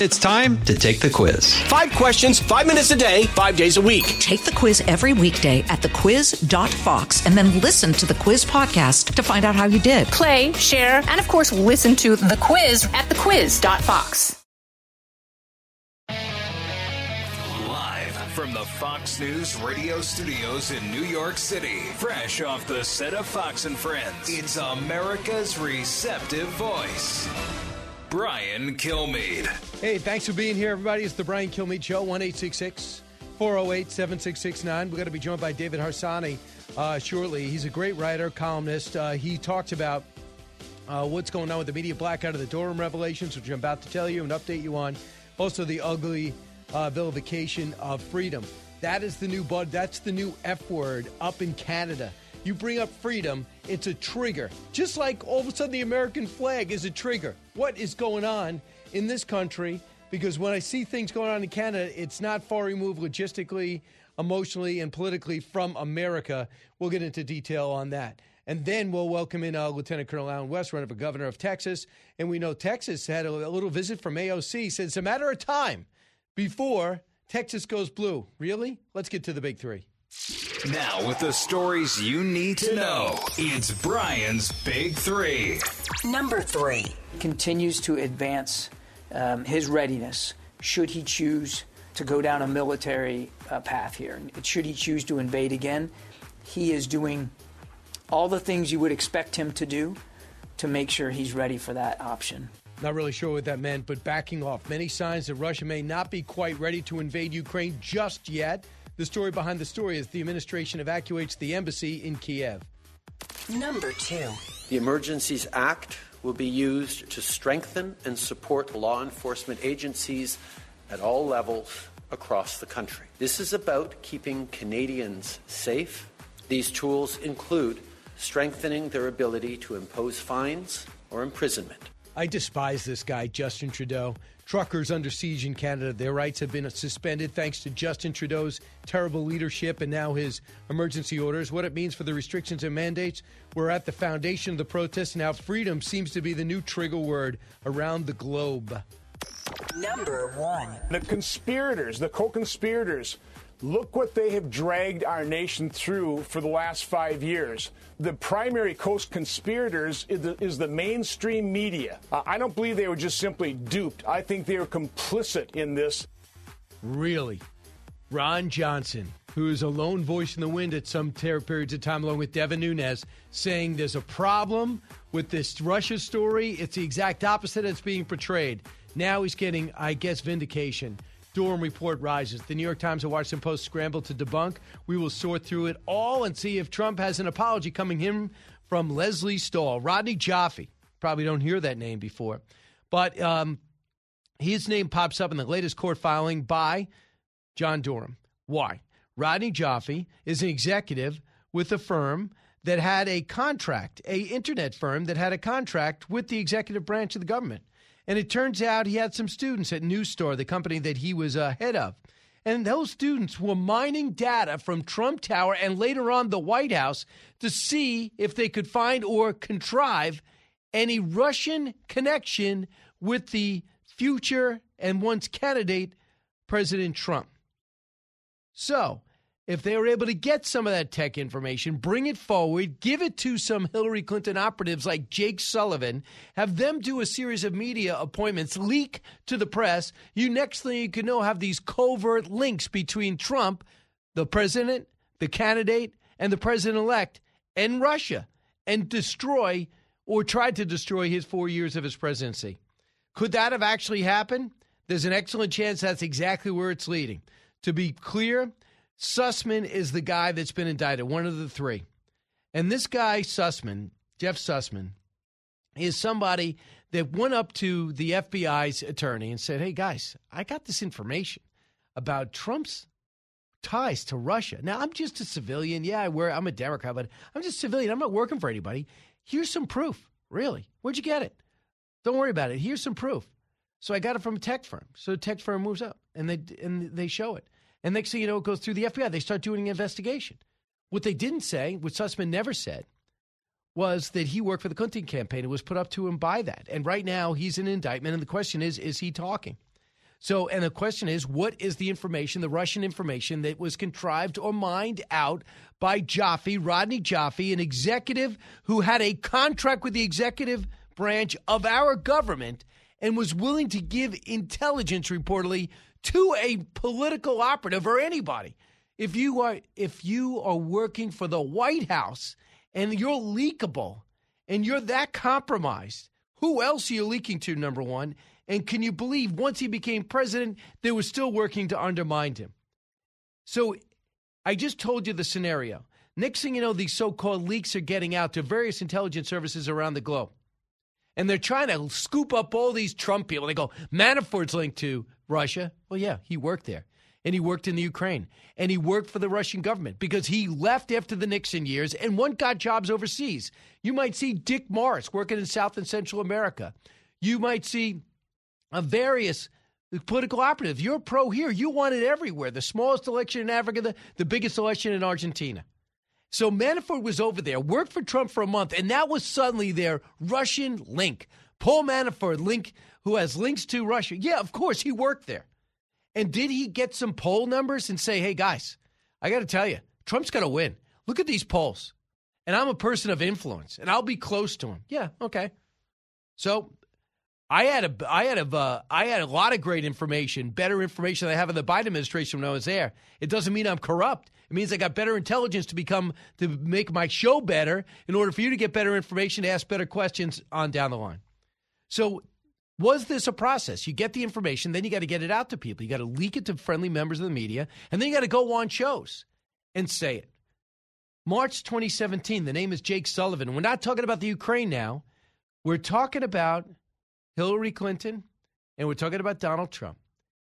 It's time to take the quiz. 5 questions, 5 minutes a day, 5 days a week. Take the quiz every weekday at thequiz.fox and then listen to the quiz podcast to find out how you did. Play, share, and of course, listen to the quiz at thequiz.fox. Live from the Fox News radio studios in New York City, fresh off the set of Fox and Friends, it's America's receptive voice, Brian Kilmeade. Hey, thanks for being here, everybody. It's the Brian Kilmeade Show, 1-866-408-7669. We're going to be joined by David Harsanyi shortly. He's a great writer, columnist. He talked about what's going on with the media blackout of the Durham revelations, which I'm about to tell you and update you on. Also, the ugly vilification of freedom. That is the new that's the new F word up in Canada. You bring up freedom, it's a trigger. Just like all of a sudden the American flag is a trigger. What is going on in this country? Because when I see things going on in Canada, it's not far removed logistically, emotionally, and politically from America. We'll get into detail on that. And then we'll welcome in Lieutenant Colonel Allen West, running for governor of Texas. And we know Texas had a little visit from AOC. Said it's a matter of time before Texas goes blue. Really? Let's get to the big three. Now, with the stories you need to know, it's Brian's Big Three. Number 3. Continues to advance his readiness should he choose to go down a military path here. Should he choose to invade again, he is doing all the things you would expect him to do to make sure he's ready for that option. Not really sure what that meant, but backing off. Many signs that Russia may not be quite ready to invade Ukraine just yet. The story behind the story is the administration evacuates the embassy in Kiev. Number 2. The Emergencies Act will be used to strengthen and support law enforcement agencies at all levels across the country. This is about keeping Canadians safe. These tools include strengthening their ability to impose fines or imprisonment. I despise this guy, Justin Trudeau. Truckers under siege in Canada, their rights have been suspended thanks to Justin Trudeau's terrible leadership and now his emergency orders. What it means for the restrictions and mandates, we're at the foundation of the protest. Now freedom seems to be the new trigger word around the globe. Number 1. The conspirators, the co-conspirators, look what they have dragged our nation through for the last 5 years. The primary co-conspirators is the mainstream media. I don't believe they were just simply duped. I think they were complicit in this. Really? Ron Johnson, who is a lone voice in the wind at some periods of time, along with Devin Nunes, saying there's a problem with this Russia story. It's the exact opposite that's being portrayed. Now he's getting, I guess, vindication. Durham report rises. The New York Times and Washington Post scramble to debunk. We will sort through it all and see if Trump has an apology coming in from Leslie Stahl. Rodney Jaffe. Probably don't hear that name before. But his name pops up in the latest court filing by John Durham. Why? Rodney Jaffe is an executive with a firm that had a contract, an internet firm that had a contract with the executive branch of the government. And it turns out he had some students at News Store, the company that he was head of. And those students were mining data from Trump Tower and later on the White House to see if they could find or contrive any Russian connection with the future and once candidate President Trump. So if they were able to get some of that tech information, bring it forward, give it to some Hillary Clinton operatives like Jake Sullivan, have them do a series of media appointments, leak to the press, next thing you can know, have these covert links between Trump, the president, the candidate, and the president-elect, and Russia, and destroy or tried to destroy his 4 years of his presidency. Could that have actually happened? There's an excellent chance that's exactly where it's leading. To be clear, Sussman is the guy that's been indicted, one of the three. And this guy, Sussman, Jeff Sussman, is somebody that went up to the FBI's attorney and said, hey, guys, I got this information about Trump's ties to Russia. Now, I'm just a civilian. Yeah, I'm a Democrat, but I'm just a civilian. I'm not working for anybody. Here's some proof. Really? Where'd you get it? Don't worry about it. Here's some proof. So I got it from a tech firm. So the tech firm moves up, and they show it. And next thing you know, it goes through the FBI. They start doing an investigation. What they didn't say, what Sussman never said, was that he worked for the Clinton campaign. It was put up to him by that. And right now, he's in indictment. And the question is he talking? So, and the question is, what is the information, the Russian information that was contrived or mined out by Joffe, Rodney Joffe, an executive who had a contract with the executive branch of our government and was willing to give intelligence reportedly to a political operative or anybody. If you are working for the White House and you're leakable and you're that compromised, who else are you leaking to, number one? And can you believe once he became president, they were still working to undermine him? So I just told you the scenario. Next thing you know, these so-called leaks are getting out to various intelligence services around the globe. And they're trying to scoop up all these Trump people. They go, Manafort's linked to Russia. Well, yeah, he worked there. And he worked in the Ukraine. And he worked for the Russian government because he left after the Nixon years and one got jobs overseas. You might see Dick Morris working in South and Central America. You might see various political operatives. You're pro here. You want it everywhere. The smallest election in Africa, the biggest election in Argentina. So Manafort was over there, worked for Trump for a month, and that was suddenly their Russian link. Paul Manafort, who has links to Russia. Yeah, of course, he worked there. And did he get some poll numbers and say, hey, guys, I got to tell you, Trump's going to win. Look at these polls. And I'm a person of influence, and I'll be close to him. Yeah, okay. So I had a lot of great information, better information than I have in the Biden administration when I was there. It doesn't mean I'm corrupt. It means I got better intelligence to make my show better in order for you to get better information, to ask better questions on down the line. So was this a process? You get the information, then you got to get it out to people. You got to leak it to friendly members of the media, and then you got to go on shows and say it. March 2017, the name is Jake Sullivan. We're not talking about the Ukraine now. We're talking about Hillary Clinton, and we're talking about Donald Trump.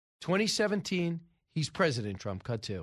2017, he's President Trump, cut two.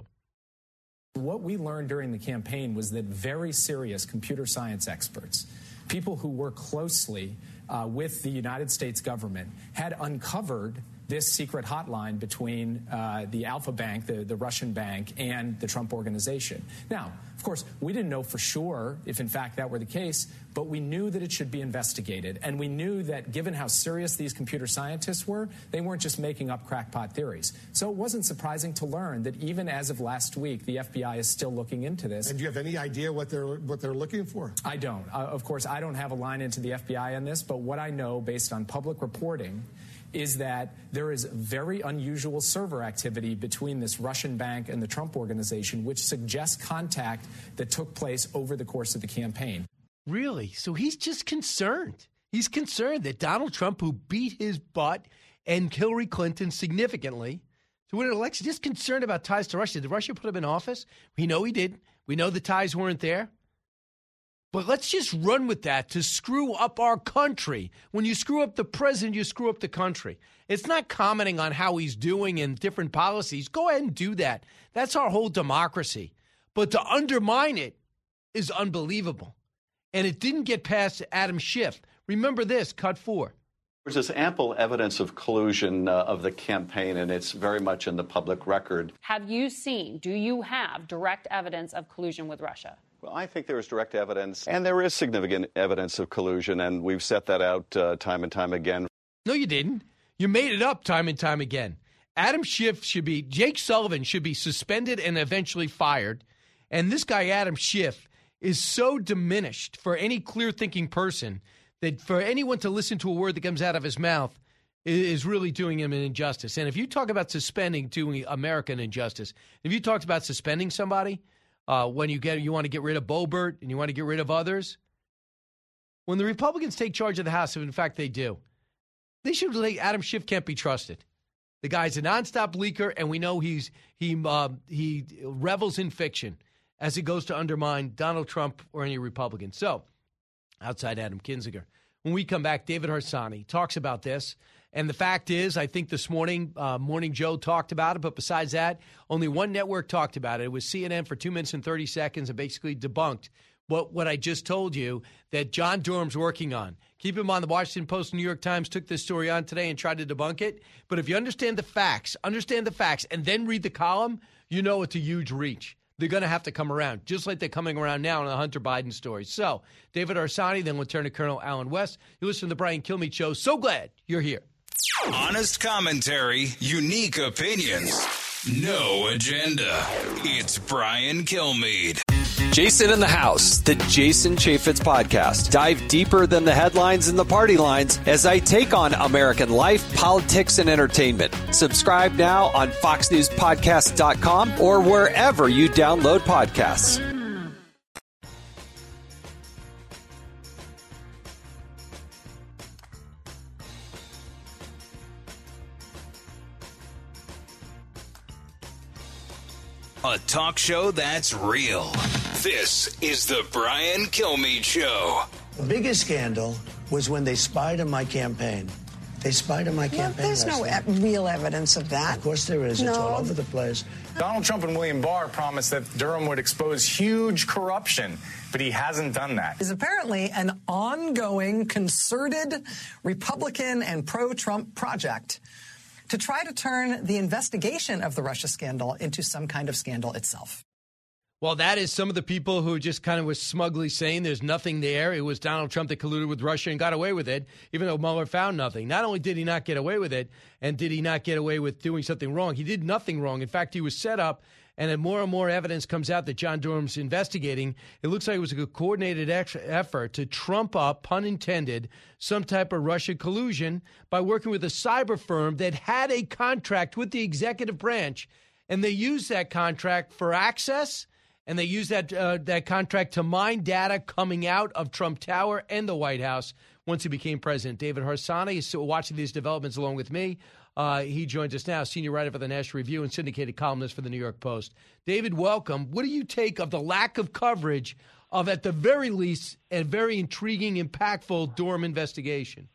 What we learned during the campaign was that very serious computer science experts, people who work closely with the United States government, had uncovered this secret hotline between the Alfa Bank, the Russian bank, and the Trump organization. Now, of course, we didn't know for sure if, in fact, that were the case, but we knew that it should be investigated. And we knew that given how serious these computer scientists were, they weren't just making up crackpot theories. So it wasn't surprising to learn that even as of last week, the FBI is still looking into this. And do you have any idea what they're looking for? I don't. Of course, I don't have a line into the FBI on this, but what I know based on public reporting is that there is very unusual server activity between this Russian bank and the Trump organization, which suggests contact that took place over the course of the campaign. Really? So he's just concerned. He's concerned that Donald Trump, who beat his butt, and Hillary Clinton significantly to win an election, just concerned about ties to Russia. Did Russia put him in office? We know he did. We know the ties weren't there. But let's just run with that to screw up our country. When you screw up the president, you screw up the country. It's not commenting on how he's doing and different policies. Go ahead and do that. That's our whole democracy. But to undermine it is unbelievable. And it didn't get past Adam Schiff. Remember this, cut 4. There's ample evidence of collusion of the campaign, and it's very much in the public record. Do you have direct evidence of collusion with Russia? Well, I think there is direct evidence, and there is significant evidence of collusion, and we've set that out time and time again. No, you didn't. You made it up time and time again. Jake Sullivan should be suspended and eventually fired. And this guy, Adam Schiff, is so diminished for any clear-thinking person that for anyone to listen to a word that comes out of his mouth is really doing him an injustice. And if you talk about doing America an injustice, if you talked about suspending somebody when you want to get rid of Boebert and you want to get rid of others, when the Republicans take charge of the House, if in fact they do, they should Adam Schiff can't be trusted. The guy's a nonstop leaker, and we know he revels in fiction as he goes to undermine Donald Trump or any Republican. So, outside Adam Kinzinger. When we come back, David Harsanyi talks about this. And the fact is, I think this morning, Morning Joe talked about it. But besides that, only one network talked about it. It was CNN for 2 minutes and 30 seconds and basically debunked what I just told you that John Durham's working on. Keep in mind, the Washington Post and New York Times took this story on today and tried to debunk it. But if you understand the facts, and then read the column, you know it's a huge reach. They're going to have to come around, just like they're coming around now on the Hunter Biden story. So, David Harsanyi, then Lieutenant Colonel Alan West. You listen to the Brian Kilmeade Show. So glad you're here. Honest commentary, unique opinions, no agenda. It's Brian Kilmeade. Jason in the House, the Jason Chaffetz podcast. Dive deeper than the headlines and the party lines as I take on American life, politics, and entertainment. Subscribe now on FoxNewsPodcast.com or wherever you download podcasts. A talk show that's real. This is the Brian Kilmeade Show. The biggest scandal was when they spied on my campaign. They spied on my campaign. There's no real evidence of that. Of course there is. It's all over the place. Donald Trump and William Barr promised that Durham would expose huge corruption, but he hasn't done that. Is apparently an ongoing, concerted Republican and pro-Trump project to try to turn the investigation of the Russia scandal into some kind of scandal itself. Well, that is some of the people who just kind of was smugly saying there's nothing there. It was Donald Trump that colluded with Russia and got away with it, even though Mueller found nothing. Not only did he not get away with it, and did he not get away with doing something wrong, he did nothing wrong. In fact, he was set up, and then more and more evidence comes out that John Durham's investigating. It looks like it was a coordinated effort to trump up, pun intended, some type of Russia collusion by working with a cyber firm that had a contract with the executive branch, and they used that contract for access. And they used that contract to mine data coming out of Trump Tower and the White House once he became president. David Harsanyi is watching these developments along with me. He joins us now, senior writer for the National Review and syndicated columnist for the New York Post. David, welcome. What do you take of the lack of coverage of, at the very least, a very intriguing, impactful Durham investigation?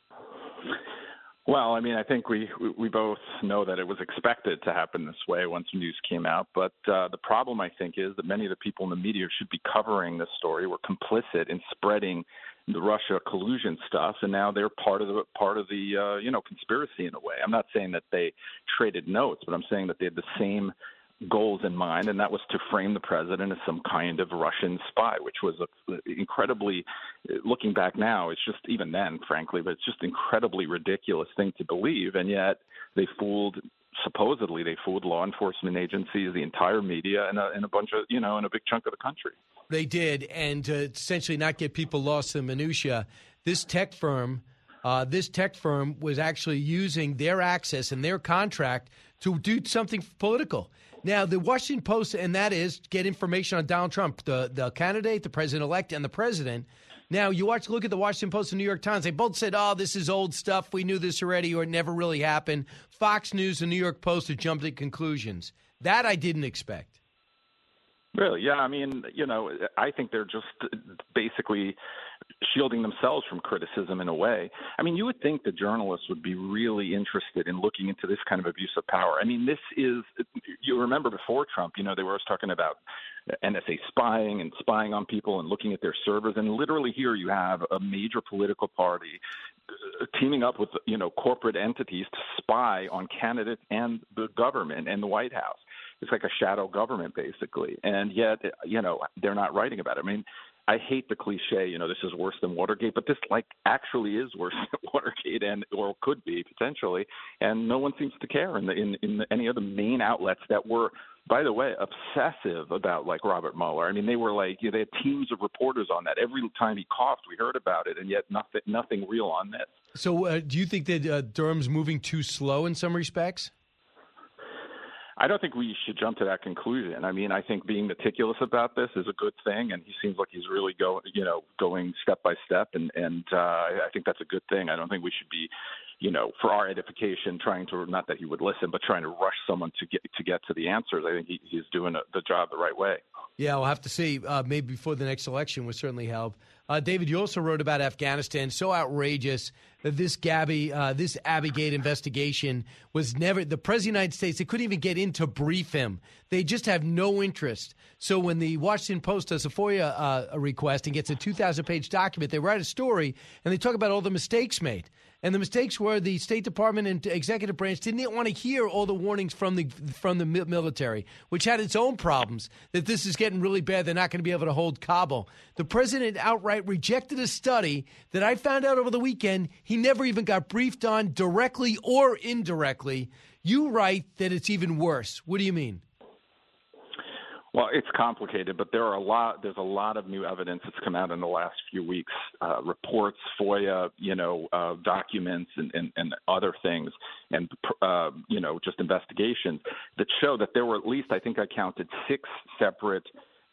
Well, I mean, I think we both know that it was expected to happen this way once the news came out. But the problem, I think, is that many of the people in the media should be covering this story were complicit in spreading the Russia collusion stuff, and now they're part of the conspiracy in a way. I'm not saying that they traded notes, but I'm saying that they had the same goals in mind, and that was to frame the president as some kind of Russian spy, which was incredibly, looking back now, it's just, even then, frankly, but it's just incredibly ridiculous thing to believe, and yet supposedly they fooled law enforcement agencies, the entire media, and a bunch of, in a big chunk of the country. They did, and to essentially not get people lost in minutia, this tech firm was actually using their access and their contract to do something political. Now, the Washington Post, and that is get information on Donald Trump, the candidate, the president-elect, and the president. Now, look at the Washington Post and New York Times. They both said, this is old stuff. We knew this already, or it never really happened. Fox News and New York Post have jumped at conclusions. That I didn't expect. Really? Yeah. I mean, I think they're just basically shielding themselves from criticism in a way. I mean, you would think the journalists would be really interested in looking into this kind of abuse of power. I mean, you remember before Trump, they were always talking about NSA spying and spying on people and looking at their servers. And literally here you have a major political party teaming up with, corporate entities to spy on candidates and the government and the White House. It's like a shadow government, basically. And yet, they're not writing about it. I mean, I hate the cliche, this is worse than Watergate, but this actually is worse than Watergate, or could be potentially. And no one seems to care in any of the main outlets that were, by the way, obsessive about Robert Mueller. I mean, they were they had teams of reporters on that. Every time he coughed, we heard about it, and yet nothing real on this. So do you think that Durham's moving too slow in some respects? I don't think we should jump to that conclusion. I mean, I think being meticulous about this is a good thing, and he seems like he's really going step by step, and I think that's a good thing. I don't think we should be, for our edification, trying to, not that he would listen, but trying to rush someone to get to the answers. I think he's doing the job the right way. Yeah, we'll have to see. Maybe before the next election would certainly help. David, you also wrote about Afghanistan. So outrageous that this Abbeygate investigation was never – the President of the United States, they couldn't even get in to brief him. They just have no interest. So when the Washington Post does a FOIA request and gets a 2,000-page document, they write a story and they talk about all the mistakes made. And the mistakes were the State Department and executive branch didn't want to hear all the warnings from the military, which had its own problems, that this is getting really bad. They're not going to be able to hold Kabul. The president outright rejected a study that I found out over the weekend he never even got briefed on directly or indirectly. You write that it's even worse. What do you mean? Well, it's complicated, but there's a lot of new evidence that's come out in the last few weeks, reports, FOIA, documents and other things, and, just investigations that show that there were at least, I think I counted 6 separate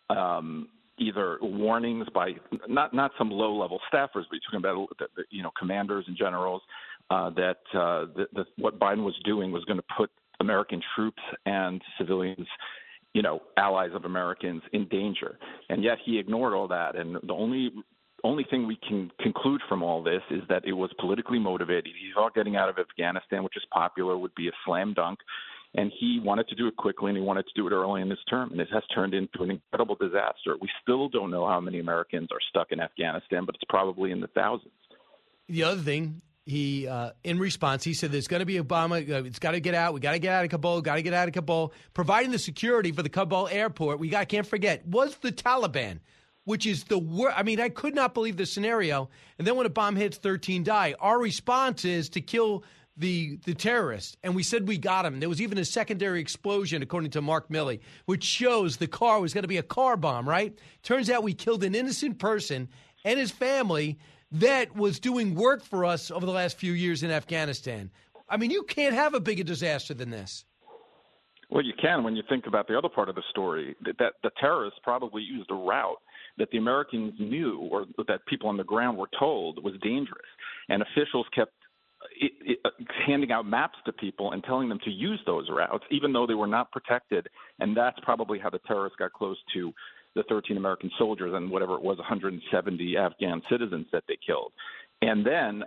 either warnings by not some low-level staffers, but you're talking about, commanders and generals, that what Biden was doing was going to put American troops and civilians, allies of Americans, in danger. And yet he ignored all that. And the only thing we can conclude from all this is that it was politically motivated. He thought getting out of Afghanistan, which is popular, would be a slam dunk. And he wanted to do it quickly, and he wanted to do it early in his term. And it has turned into an incredible disaster. We still don't know how many Americans are stuck in Afghanistan, but it's probably in the thousands. The other thing, he, in response, he said there's going to be Obama. It's got to get out. We got to get out of Kabul. Providing the security for the Kabul airport, can't forget, was the Taliban, which is the worst. I mean, I could not believe the scenario. And then when a bomb hits, 13 die. Our response is to kill the terrorists. And we said we got him. There was even a secondary explosion, according to Mark Milley, which shows the car was going to be a car bomb, right? Turns out we killed an innocent person and his family that was doing work for us over the last few years in Afghanistan. I mean, you can't have a bigger disaster than this. Well, you can when you think about the other part of the story, that the terrorists probably used a route that the Americans knew, or that people on the ground were told was dangerous. And officials kept handing out maps to people and telling them to use those routes, even though they were not protected. And that's probably how the terrorists got close to the 13 American soldiers and whatever it was, 170 Afghan citizens that they killed. And then,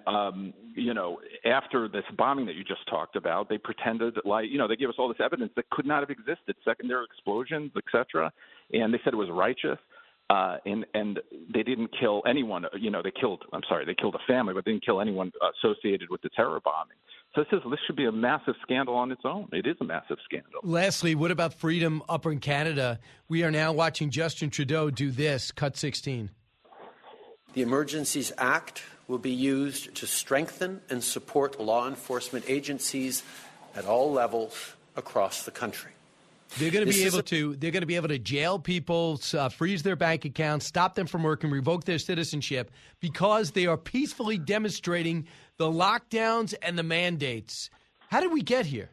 after this bombing that you just talked about, they pretended they gave us all this evidence that could not have existed, secondary explosions, et cetera. And they said it was righteous. And they didn't kill anyone. They killed a family, but they didn't kill anyone associated with the terror bombing. So this should be a massive scandal on its own. It is a massive scandal. Lastly, what about freedom up in Canada? We are now watching Justin Trudeau do this, cut 16. The Emergencies Act will be used to strengthen and support law enforcement agencies at all levels across the country. They're going to be able to jail people, freeze their bank accounts, stop them from working, revoke their citizenship because they are peacefully demonstrating the lockdowns and the mandates. How did we get here?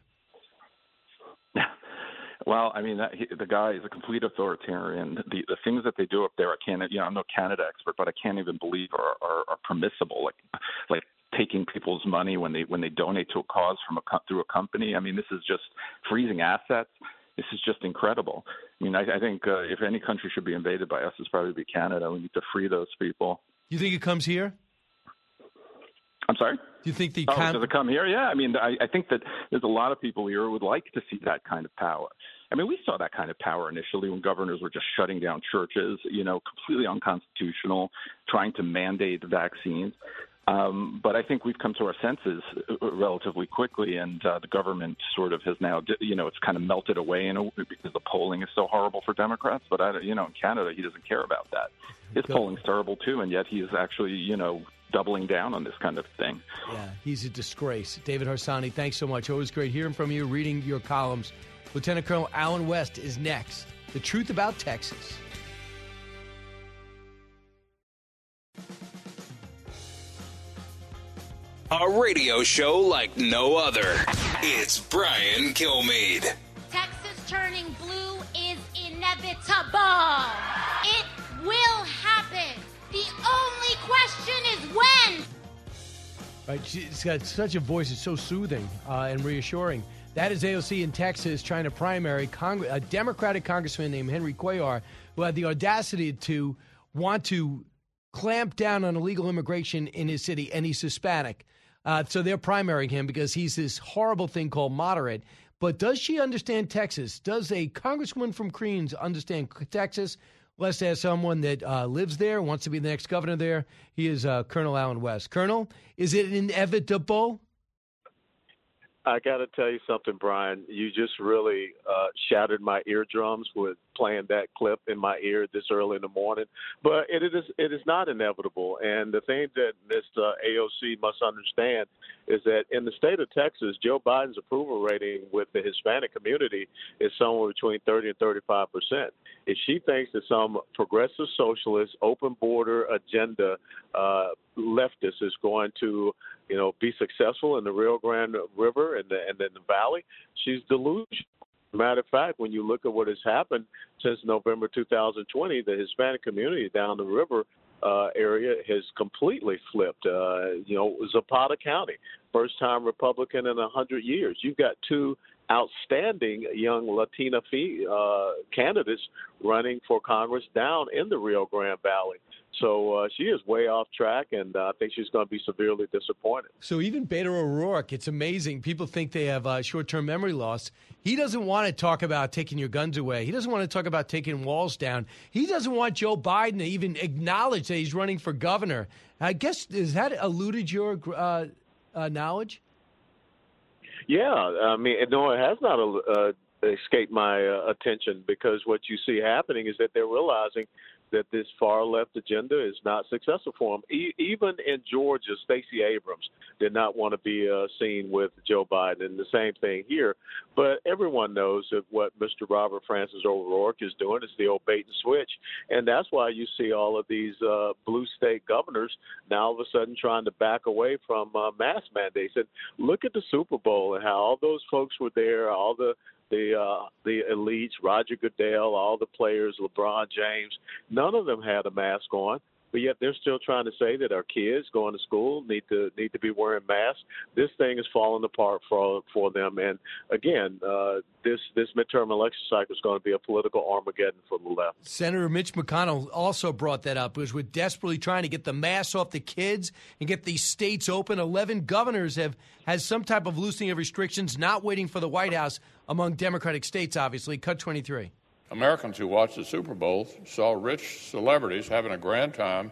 Well, I mean, the guy is a complete authoritarian. The things that they do up there, I'm no Canada expert, but I can't even believe are permissible. Like taking people's money when they donate to a cause through a company. I mean, this is just freezing assets. This is just incredible. I mean, I think if any country should be invaded by us, it's probably be Canada. We need to free those people. You think it comes here? I'm sorry? Do you think does it come here? Yeah. I mean, I think that there's a lot of people here who would like to see that kind of power. I mean, we saw that kind of power initially when governors were just shutting down churches, completely unconstitutional, trying to mandate vaccines. But I think we've come to our senses relatively quickly, and the government sort of has now, it's kind of melted away because the polling is so horrible for Democrats. But, in Canada, he doesn't care about that. His polling's terrible, too, and yet he's actually, doubling down on this kind of thing. Yeah, he's a disgrace. David Harsanyi, thanks so much. Always great hearing from you, reading your columns. Lieutenant Colonel Alan West is next. The truth about Texas. A radio show like no other. It's Brian Kilmeade. Texas turning blue is inevitable. It will happen. The only question is when. Right, she's got such a voice. It's so soothing and reassuring. That is AOC in Texas trying to primary a Democratic congressman named Henry Cuellar, who had the audacity to want to clamp down on illegal immigration in his city, and he's Hispanic. So they're primarying him because he's this horrible thing called moderate. But does she understand Texas? Does a congresswoman from Queens understand Texas? Let's ask someone that lives there, wants to be the next governor there. He is Colonel Allen West. Colonel, is it inevitable? I got to tell you something, Brian. You just really shattered my eardrums with playing that clip in my ear this early in the morning. But it is not inevitable. And the thing that this AOC must understand is that in the state of Texas, Joe Biden's approval rating with the Hispanic community is somewhere between 30 and 35%. If she thinks that some progressive socialist, open border agenda leftist is going to, be successful in the Rio Grande River and then the Valley, she's delusional. Matter of fact, when you look at what has happened since November 2020, the Hispanic community down the river area has completely flipped. Zapata County, first-time Republican in 100 years. You've got two outstanding young Latina candidates running for Congress down in the Rio Grande Valley. So she is way off track, and I think she's going to be severely disappointed. So even Beto O'Rourke, it's amazing. People think they have short-term memory loss. He doesn't want to talk about taking your guns away. He doesn't want to talk about taking walls down. He doesn't want Joe Biden to even acknowledge that he's running for governor. I guess, has that eluded your knowledge? Yeah, I mean, no, it has not escaped my attention, because what you see happening is that they're realizing that this far-left agenda is not successful for them. Even in Georgia, Stacey Abrams did not want to be seen with Joe Biden, and the same thing here. But everyone knows that what Mr. Robert Francis O'Rourke is doing is the old bait and switch, and that's why you see all of these blue state governors now all of a sudden trying to back away from mask mandates. And look at the Super Bowl and how all those folks were there, all the elites, Roger Goodell, all the players, LeBron James, none of them had a mask on, but yet they're still trying to say that our kids going to school need to be wearing masks. This thing is falling apart for them. And again, this midterm election cycle is going to be a political Armageddon for the left. Senator Mitch McConnell also brought that up, because we're desperately trying to get the masks off the kids and get these states open. 11 governors has some type of loosening of restrictions, not waiting for the White House among Democratic states, obviously. Cut 23. Americans who watched the Super Bowl saw rich celebrities having a grand time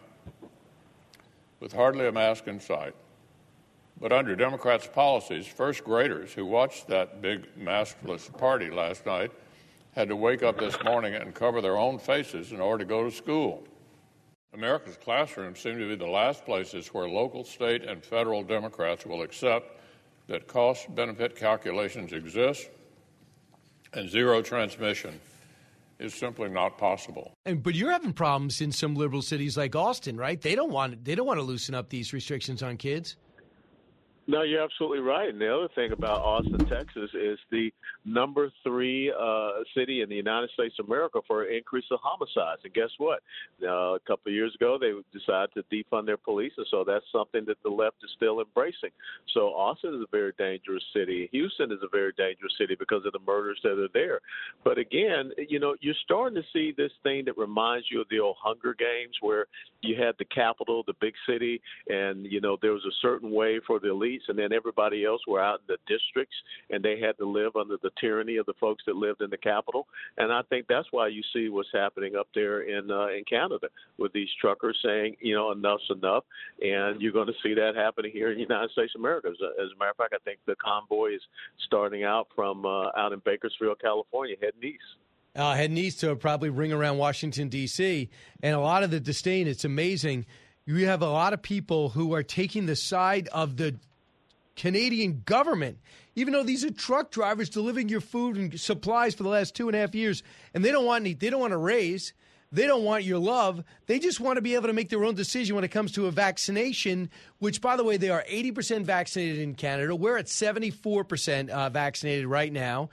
with hardly a mask in sight. But under Democrats' policies, first graders who watched that big maskless party last night had to wake up this morning and cover their own faces in order to go to school. America's classrooms seem to be the last places where local, state, and federal Democrats will accept that cost-benefit calculations exist and zero transmission is simply not possible. But you're having problems in some liberal cities like Austin, right? They don't want to loosen up these restrictions on kids. No, you're absolutely right. And the other thing about Austin, Texas, is the number 3 city in the United States of America for an increase of homicides. And guess what? A couple of years ago, they decided to defund their police, and so that's something that the left is still embracing. So Austin is a very dangerous city. Houston is a very dangerous city because of the murders that are there. But again, you're starting to see this thing that reminds you of the old Hunger Games, where you had the capital, the big city, and, there was a certain way for the elites, and then everybody else were out in the districts, and they had to live under the tyranny of the folks that lived in the capital. And I think that's why you see what's happening up there in Canada with these truckers saying, enough's enough. And you're going to see that happening here in the United States of America. As a matter of fact, I think the convoy is starting out from out in Bakersfield, California, heading east. Heading east to probably ring around Washington, D.C. And a lot of the disdain, it's amazing. You have a lot of people who are taking the side of the Canadian government, even though these are truck drivers delivering your food and supplies for the last 2.5 years, and they don't want a raise. They don't want your love. They just want to be able to make their own decision when it comes to a vaccination, which, by the way, they are 80% vaccinated in Canada. We're at 74% vaccinated right now.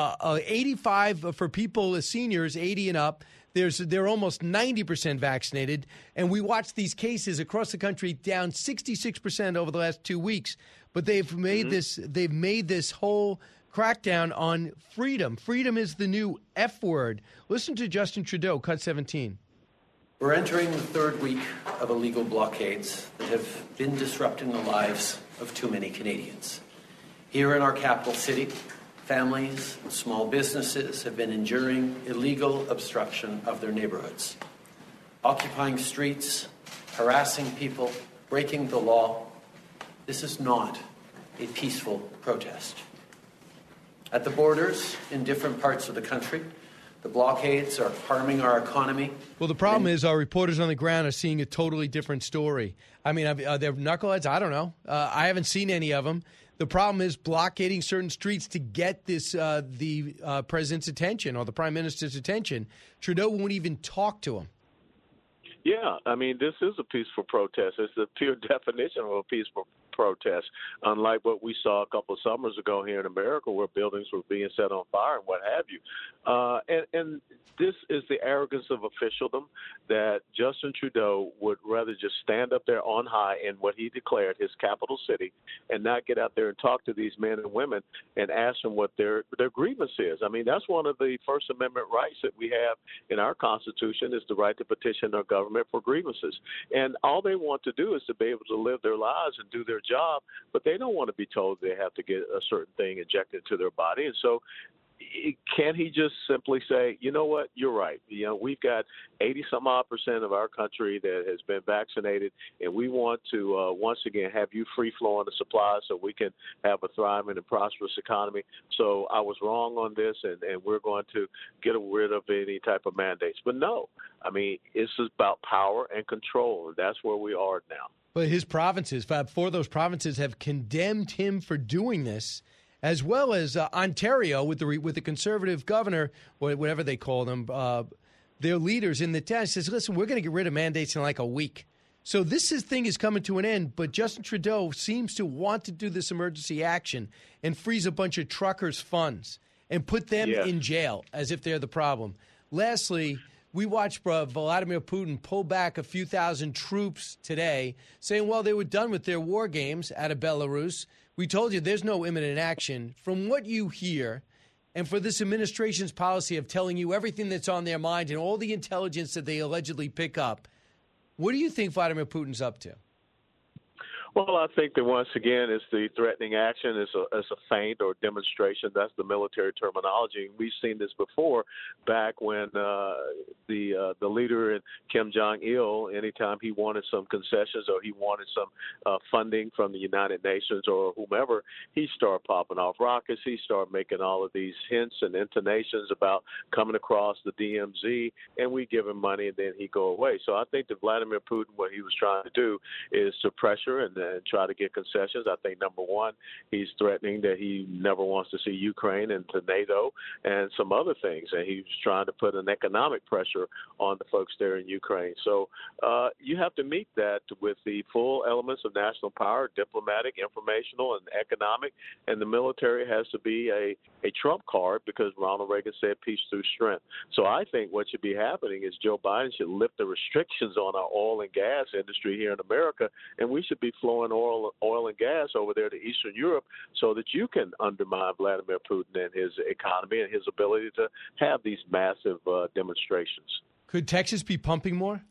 85 for people, seniors, 80 and up. They're almost 90% vaccinated. And we watch these cases across the country down 66% over the last 2 weeks. But they've made this whole crackdown on freedom. Freedom is the new F word. Listen to Justin Trudeau, cut 17. We're entering the third week of illegal blockades that have been disrupting the lives of too many Canadians. Here in our capital city, Families, small businesses have been enduring illegal obstruction of their neighborhoods, occupying streets, harassing people, breaking the law. This is not a peaceful protest. At the borders in different parts of the country, the blockades are harming our economy. Well, the problem is our reporters on the ground are seeing a totally different story. I mean, they're knuckleheads. I don't know. I haven't seen any of them. The problem is blockading certain streets to get the president's attention or the prime minister's attention. Trudeau won't even talk to him. Yeah, I mean, this is a peaceful protest. It's the pure definition of a peaceful protest, unlike what we saw a couple of summers ago here in America where buildings were being set on fire and what have you. And this is the arrogance of officialdom that Justin Trudeau would rather just stand up there on high in what he declared his capital city and not get out there and talk to these men and women and ask them what their grievance is. I mean, that's one of the First Amendment rights that we have in our Constitution is the right to petition our government for grievances. And all they want to do is to be able to live their lives and do their job, but they don't want to be told they have to get a certain thing injected into their body. And so can't he just simply say, you know what, you're right. You know, we've got 80-some-odd% of our country that has been vaccinated, and we want to once again have you free flowing the supplies so we can have a thriving and prosperous economy. So I was wrong on this, and we're going to get rid of any type of mandates. But no, I mean, it's about power and control, and that's where we are now. But his provinces, 4 of those provinces have condemned him for doing this, as well as Ontario with the conservative governor, or whatever they call them, their leaders in the town says, listen, we're going to get rid of mandates in like a week. So this thing is coming to an end, but Justin Trudeau seems to want to do this emergency action and freeze a bunch of truckers' funds and put them in jail as if they're the problem. Lastly, we watched Vladimir Putin pull back a few thousand troops today, saying, well, they were done with their war games out of Belarus. We told you there's no imminent action. From what you hear, and for this administration's policy of telling you everything that's on their mind and all the intelligence that they allegedly pick up, what do you think Vladimir Putin's up to? Well, I think that once again, it's the threatening action. It's a feint or demonstration. That's the military terminology. We've seen this before, back when the leader Kim Jong-il, anytime he wanted some concessions or he wanted some funding from the United Nations or whomever, he started popping off rockets. He started making all of these hints and intonations about coming across the DMZ, and we give him money and then he go away. So I think that Vladimir Putin, what he was trying to do is to pressure and try to get concessions. I think, number one, he's threatening that he never wants to see Ukraine into NATO and some other things. And he's trying to put an economic pressure on the folks there in Ukraine. So you have to meet that with the full elements of national power, diplomatic, informational, and economic. And the military has to be a trump card because Ronald Reagan said peace through strength. So I think what should be happening is Joe Biden should lift the restrictions on our oil and gas industry here in America, and we should be flowing oil and gas over there to Eastern Europe so that you can undermine Vladimir Putin and his economy and his ability to have these massive demonstrations. Could Texas be pumping more?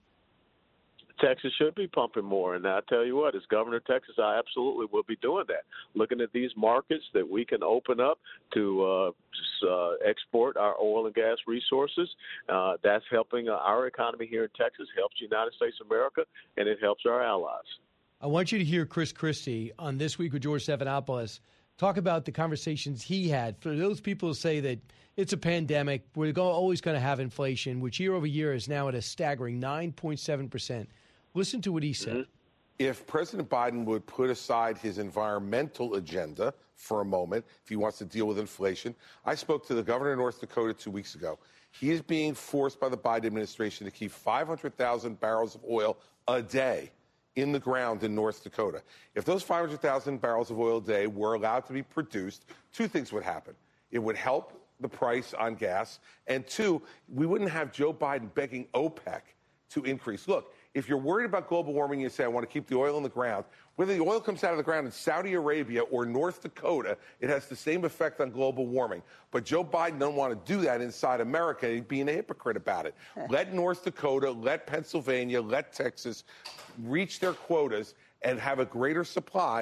Texas should be pumping more. And I tell you what, as governor of Texas, I absolutely will be doing that. Looking at these markets that we can open up to export our oil and gas resources, that's helping our economy here in Texas, helps the United States of America, and it helps our allies. I want you to hear Chris Christie on This Week with George Stephanopoulos talk about the conversations he had. For those people who say that it's a pandemic, we're always going to have inflation, which year over year is now at a staggering 9.7%. Listen to what he said. If President Biden would put aside his environmental agenda for a moment, if he wants to deal with inflation, I spoke to the governor of North Dakota 2 weeks ago. He is being forced by the Biden administration to keep 500,000 barrels of oil a day in the ground in North Dakota. If those 500,000 barrels of oil a day were allowed to be produced, two things would happen. It would help the price on gas, and two, we wouldn't have Joe Biden begging OPEC to increase. Look, if you're worried about global warming, you say, I want to keep the oil in the ground. Whether the oil comes out of the ground in Saudi Arabia or North Dakota, it has the same effect on global warming. But Joe Biden doesn't want to do that inside America. He's being a hypocrite about it. Let North Dakota, let Pennsylvania, let Texas reach their quotas and have a greater supply,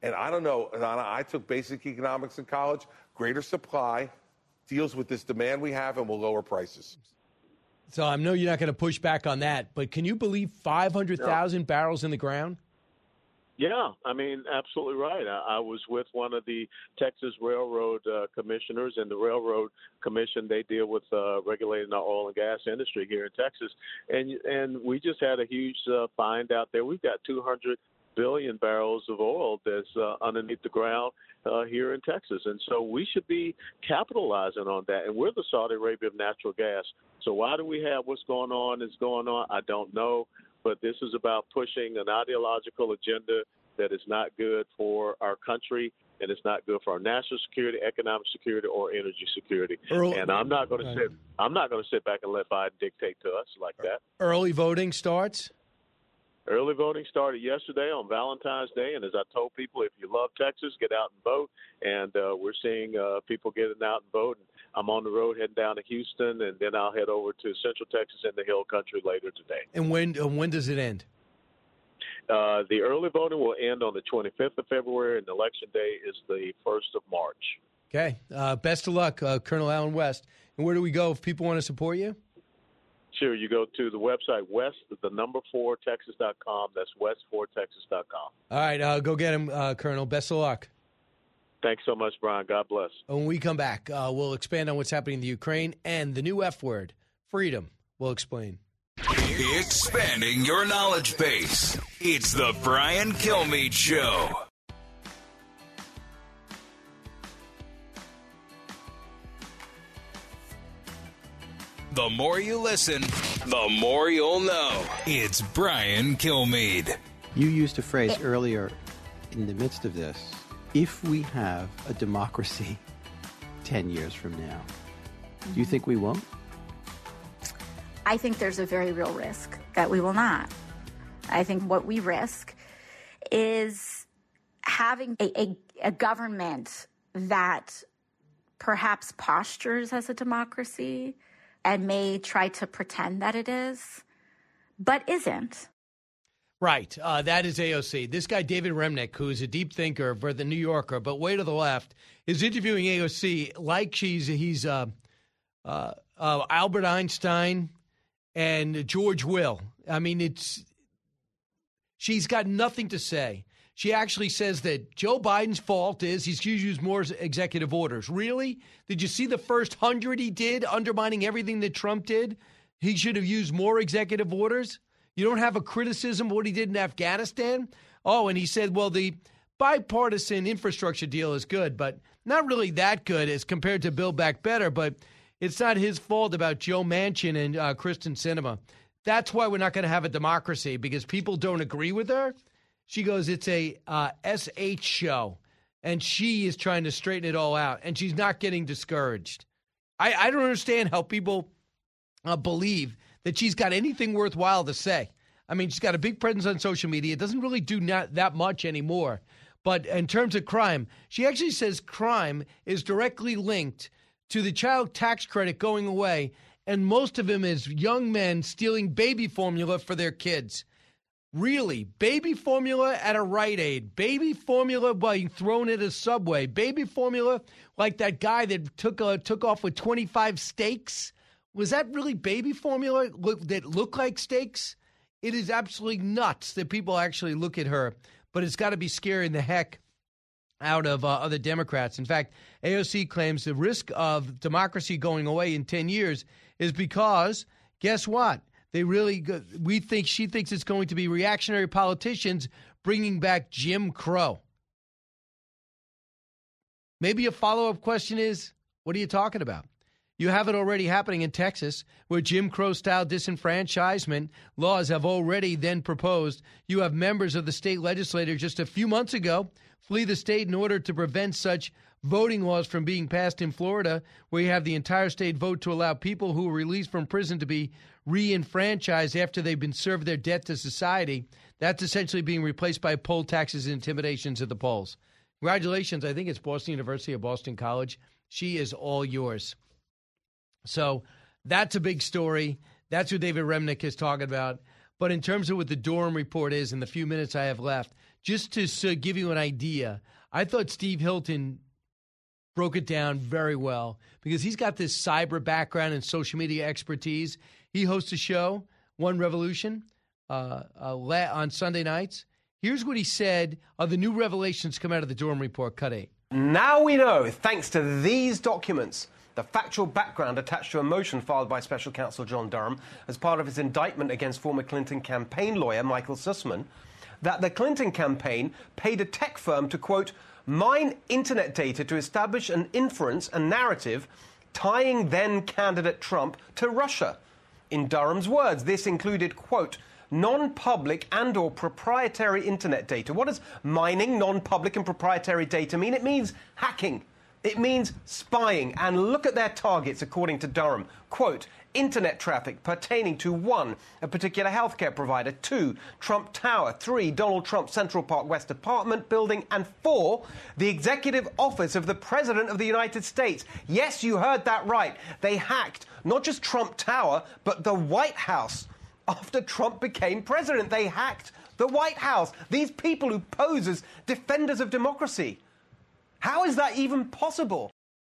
And I don't know, Donna, I took basic economics in college. Greater supply deals with this demand we have and will lower prices. So I know you're not going to push back on that, but can you believe 500,000 barrels in the ground? Yeah, I mean, absolutely right. I was with one of the Texas Railroad commissioners, and the Railroad Commission, they deal with regulating the oil and gas industry here in Texas. And we just had a huge find out there. We've got 200 billion barrels of oil that's underneath the ground here in Texas. And so we should be capitalizing on that. And we're the Saudi Arabia of natural gas. So why do we have what's going on is going on? I don't know. But this is about pushing an ideological agenda that is not good for our country, and it's not good for our national security, economic security, or energy security. And I'm not going to sit back and let Biden dictate to us like that. Early voting starts? Early voting started yesterday on Valentine's Day, and as I told people, if you love Texas, get out and vote. And we're seeing people getting out and vote. I'm on the road heading down to Houston, and then I'll head over to Central Texas and the Hill Country later today. And when does it end? The early voting will end on the 25th of February, and Election Day is the 1st of March. Okay. Best of luck, Colonel Allen West. And where do we go if people want to support you? Sure. You go to the website, west4texas.com. That's west4texas.com. All right. Go get him, Colonel. Best of luck. Thanks so much, Brian. God bless. When we come back, we'll expand on what's happening in the Ukraine and the new F word, freedom. We'll explain. Expanding your knowledge base. It's the Brian Kilmeade Show. The more you listen, the more you'll know. It's Brian Kilmeade. You used a phrase earlier in the midst of this. If we have a democracy 10 years from now, do you think we won't? I think there's a very real risk that we will not. I think what we risk is having a government that perhaps postures as a democracy and may try to pretend that it is, but isn't. Right. That is AOC. This guy, David Remnick, who is a deep thinker for the New Yorker, but way to the left, is interviewing AOC like he's Albert Einstein and George Will. I mean, she's got nothing to say. She actually says that Joe Biden's fault is he's used more executive orders. Really? Did you see the first 100 he did, undermining everything that Trump did? He should have used more executive orders? You don't have a criticism of what he did in Afghanistan? Oh, and he said, well, the bipartisan infrastructure deal is good, but not really that good as compared to Build Back Better. But it's not his fault about Joe Manchin and Kyrsten Sinema. That's why we're not going to have a democracy, because people don't agree with her. She goes, it's a SH show, and she is trying to straighten it all out, and she's not getting discouraged. I don't understand how people believe that she's got anything worthwhile to say. I mean, she's got a big presence on social media. It doesn't really do not that much anymore. But in terms of crime, she actually says crime is directly linked to the child tax credit going away, and most of them is young men stealing baby formula for their kids. Really, baby formula at a Rite Aid, baby formula being thrown at a Subway, baby formula like that guy that took off with 25 steaks. Was that really baby formula that looked like steaks? It is absolutely nuts that people actually look at her, but it's got to be scaring the heck out of other Democrats. In fact, AOC claims the risk of democracy going away in 10 years is because, guess what? She thinks it's going to be reactionary politicians bringing back Jim Crow. Maybe a follow-up question is, what are you talking about? You have it already happening in Texas, where Jim Crow-style disenfranchisement laws have already then proposed. You have members of the state legislature just a few months ago flee the state in order to prevent such voting laws from being passed in Florida, where you have the entire state vote to allow people who were released from prison to be re-enfranchised after they've been served their debt to society. That's essentially being replaced by poll taxes and intimidations at the polls. Congratulations. I think it's Boston University or Boston College. She is all yours. So that's a big story. That's what David Remnick is talking about. But in terms of what the Durham report is in the few minutes I have left, just to give you an idea, I thought Steve Hilton broke it down very well because he's got this cyber background and social media expertise. He hosts a show, One Revolution, on Sunday nights. Here's what he said of the new revelations come out of the Durham report. Cut 8. Now we know, thanks to these documents, the factual background attached to a motion filed by Special Counsel John Durham as part of his indictment against former Clinton campaign lawyer Michael Sussman, that the Clinton campaign paid a tech firm to, quote, mine internet data to establish an inference, a narrative, tying then-candidate Trump to Russia. In Durham's words, this included, quote, non-public and or proprietary internet data. What does mining non-public and proprietary data mean? It means hacking. It means spying. And look at their targets, according to Durham. Quote, internet traffic pertaining to 1, a particular healthcare provider, 2, Trump Tower, 3, Donald Trump Central Park West apartment building, and 4, the executive office of the President of the United States. Yes, you heard that right. They hacked not just Trump Tower, but the White House. After Trump became president, they hacked the White House. These people who pose as defenders of democracy. How is that even possible?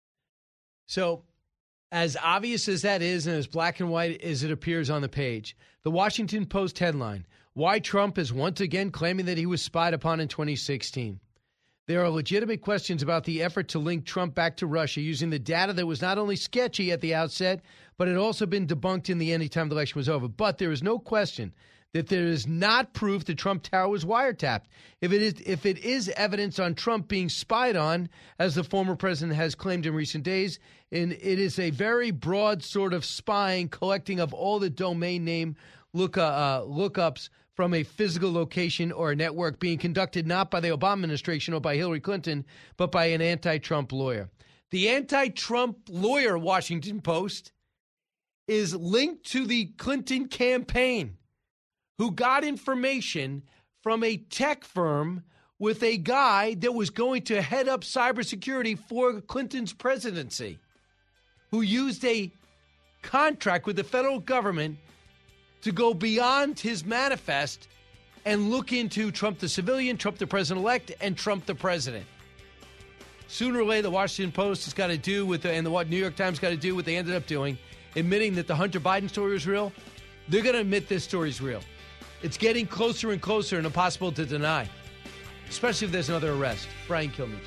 So, as obvious as that is and as black and white as it appears on the page, the Washington Post headline, Why Trump is Once Again Claiming That He Was Spied Upon in 2016. There are legitimate questions about the effort to link Trump back to Russia using the data that was not only sketchy at the outset, but had also been debunked in the end time the election was over. But there is no question that there is not proof that Trump Tower was wiretapped. If it is evidence on Trump being spied on, as the former president has claimed in recent days, and it is a very broad sort of spying, collecting of all the domain name lookups from a physical location or a network being conducted not by the Obama administration or by Hillary Clinton, but by an anti-Trump lawyer. The anti-Trump lawyer, Washington Post, is linked to the Clinton campaign, who got information from a tech firm with a guy that was going to head up cybersecurity for Clinton's presidency, who used a contract with the federal government to go beyond his manifest and look into Trump the civilian, Trump the president-elect, and Trump the president. Sooner or later, the Washington Post has got to do with, and the New York Times got to do what they ended up doing, admitting that the Hunter Biden story is real. They're going to admit this story is real. It's getting closer and closer and impossible to deny, especially if there's another arrest. Brian Kilmeade.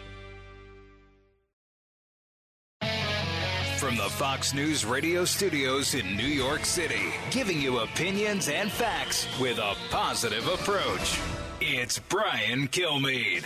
From the Fox News radio studios in New York City, giving you opinions and facts with a positive approach. It's Brian Kilmeade.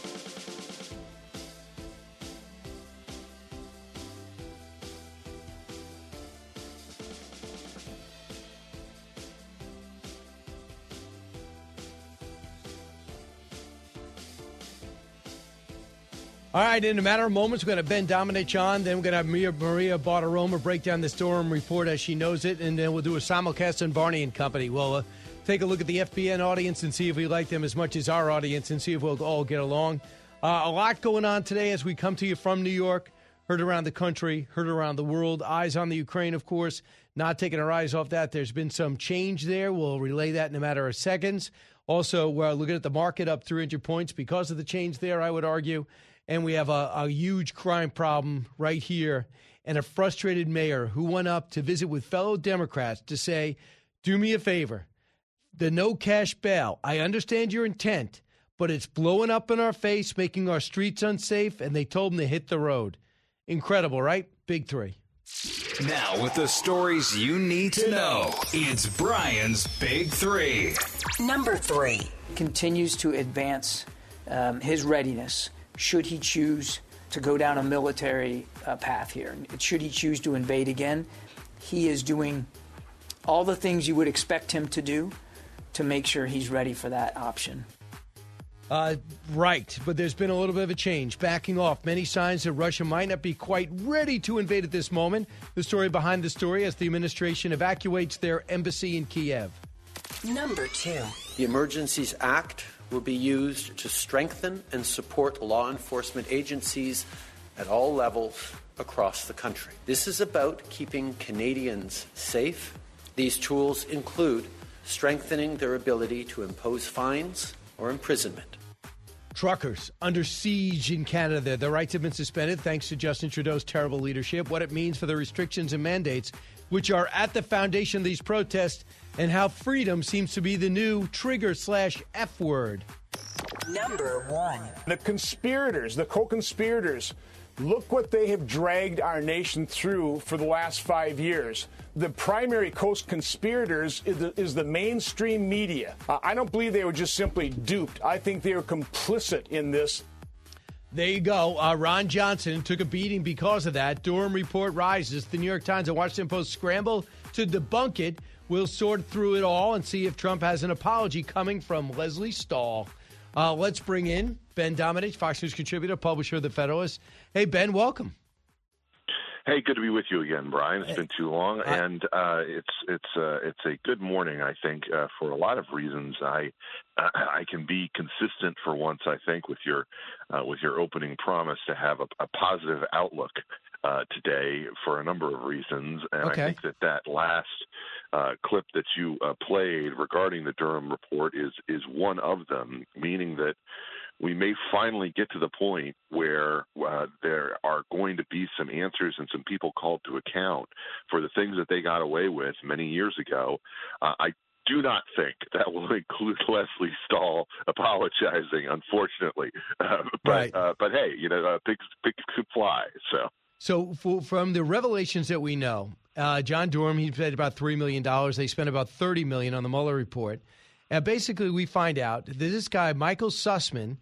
All right, in a matter of moments, we're going to Ben Domenech on. Then we're going to have Maria Bartiromo break down this Durham report as she knows it. And then we'll do a simulcast on Barney and Company. We'll take a look at the FBN audience and see if we like them as much as our audience and see if we'll all get along. A lot going on today as we come to you from New York. Heard around the country, heard around the world. Eyes on the Ukraine, of course. Not taking our eyes off that. There's been some change there. We'll relay that in a matter of seconds. Also, we're looking at the market up 300 points because of the change there, I would argue. And we have a huge crime problem right here and a frustrated mayor who went up to visit with fellow Democrats to say, do me a favor, the no cash bail, I understand your intent, but it's blowing up in our face, making our streets unsafe, and they told him to hit the road. Incredible, right? Big three. Now with the stories you need to know, it's Brian's Big Three. Number 3. Continues to advance his readiness should he choose to go down a military path here. Should he choose to invade again, he is doing all the things you would expect him to do to make sure he's ready for that option. Right, but there's been a little bit of a change, backing off. Many signs that Russia might not be quite ready to invade at this moment. The story behind the story as the administration evacuates their embassy in Kiev. Number 2. The Emergencies Act will be used to strengthen and support law enforcement agencies at all levels across the country. This is about keeping Canadians safe. These tools include strengthening their ability to impose fines or imprisonment, Truckers under siege in Canada. Their rights have been suspended thanks to Justin Trudeau's terrible leadership. What it means for the restrictions and mandates, which are at the foundation of these protests, and how freedom seems to be the new trigger/F word. Number 1. The conspirators, the co-conspirators, look what they have dragged our nation through for the last 5 years. The primary co-conspirators is the mainstream media. I don't believe they were just simply duped. I think they were complicit in this. There you go. Ron Johnson took a beating because of that. Durham report rises. The New York Times and Washington Post scramble to debunk it. We'll sort through it all and see if Trump has an apology coming from Leslie Stahl. Let's bring in Ben Domenech, Fox News contributor, publisher of The Federalist. Hey, Ben, welcome. Hey, good to be with you again, Brian. It's been too long, and it's a good morning. I think for a lot of reasons, I can be consistent for once. I think with your opening promise to have a positive outlook today for a number of reasons, and okay. I think that last clip that you played regarding the Durham report is one of them, meaning that we may finally get to the point where there are going to be some answers and some people called to account for the things that they got away with many years ago. I do not think that will include Leslie Stahl apologizing, unfortunately. But hey, pigs could fly. So from the revelations that we know, John Durham, he paid about $3 million. They spent about $30 million on the Mueller report. And basically, we find out that this guy, Michael Sussman,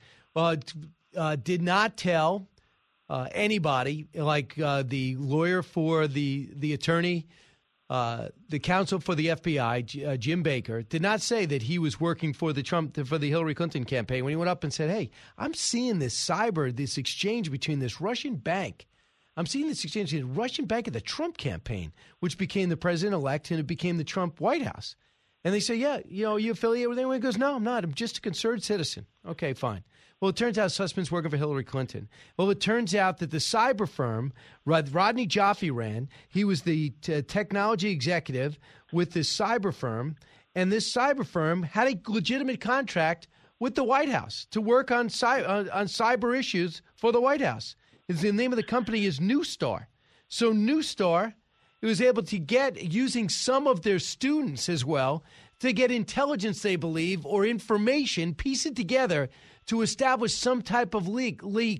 did not tell anybody, like the lawyer for the attorney, the counsel for the FBI, Jim Baker, did not say that he was working for the Hillary Clinton campaign when he went up and said, hey, I'm seeing this exchange between this Russian bank. I'm seeing this exchange between the Russian bank and the Trump campaign, which became the president-elect, and it became the Trump White House. And they say, yeah, you affiliate with anyone? He goes, no, I'm not. I'm just a concerned citizen. Okay, fine. Well, it turns out Sussman's working for Hillary Clinton. Well, it turns out that the cyber firm Rodney Jaffe ran, he was the technology executive with this cyber firm, and this cyber firm had a legitimate contract with the White House to work on cyber issues for the White House. The name of the company is Neustar. So Neustar was able to get, using some of their students as well, to get intelligence, they believe, or information, piece it together to establish some type of link,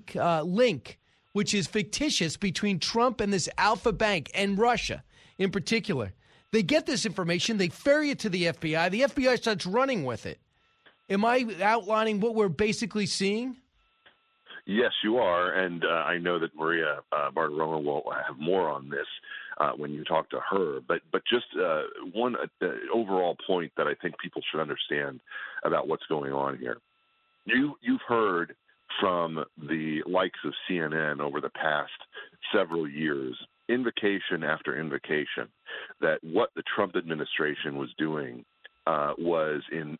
which is fictitious between Trump and this Alpha Bank and Russia in particular. They get this information, they ferry it to the FBI. The FBI starts running with it. Am I outlining what we're basically seeing? Yes, you are, and I know that Maria Bartiromo will have more on this when you talk to her. But just one overall point that I think people should understand about what's going on here. You've heard from the likes of CNN over the past several years, invocation after invocation, that what the Trump administration was doing was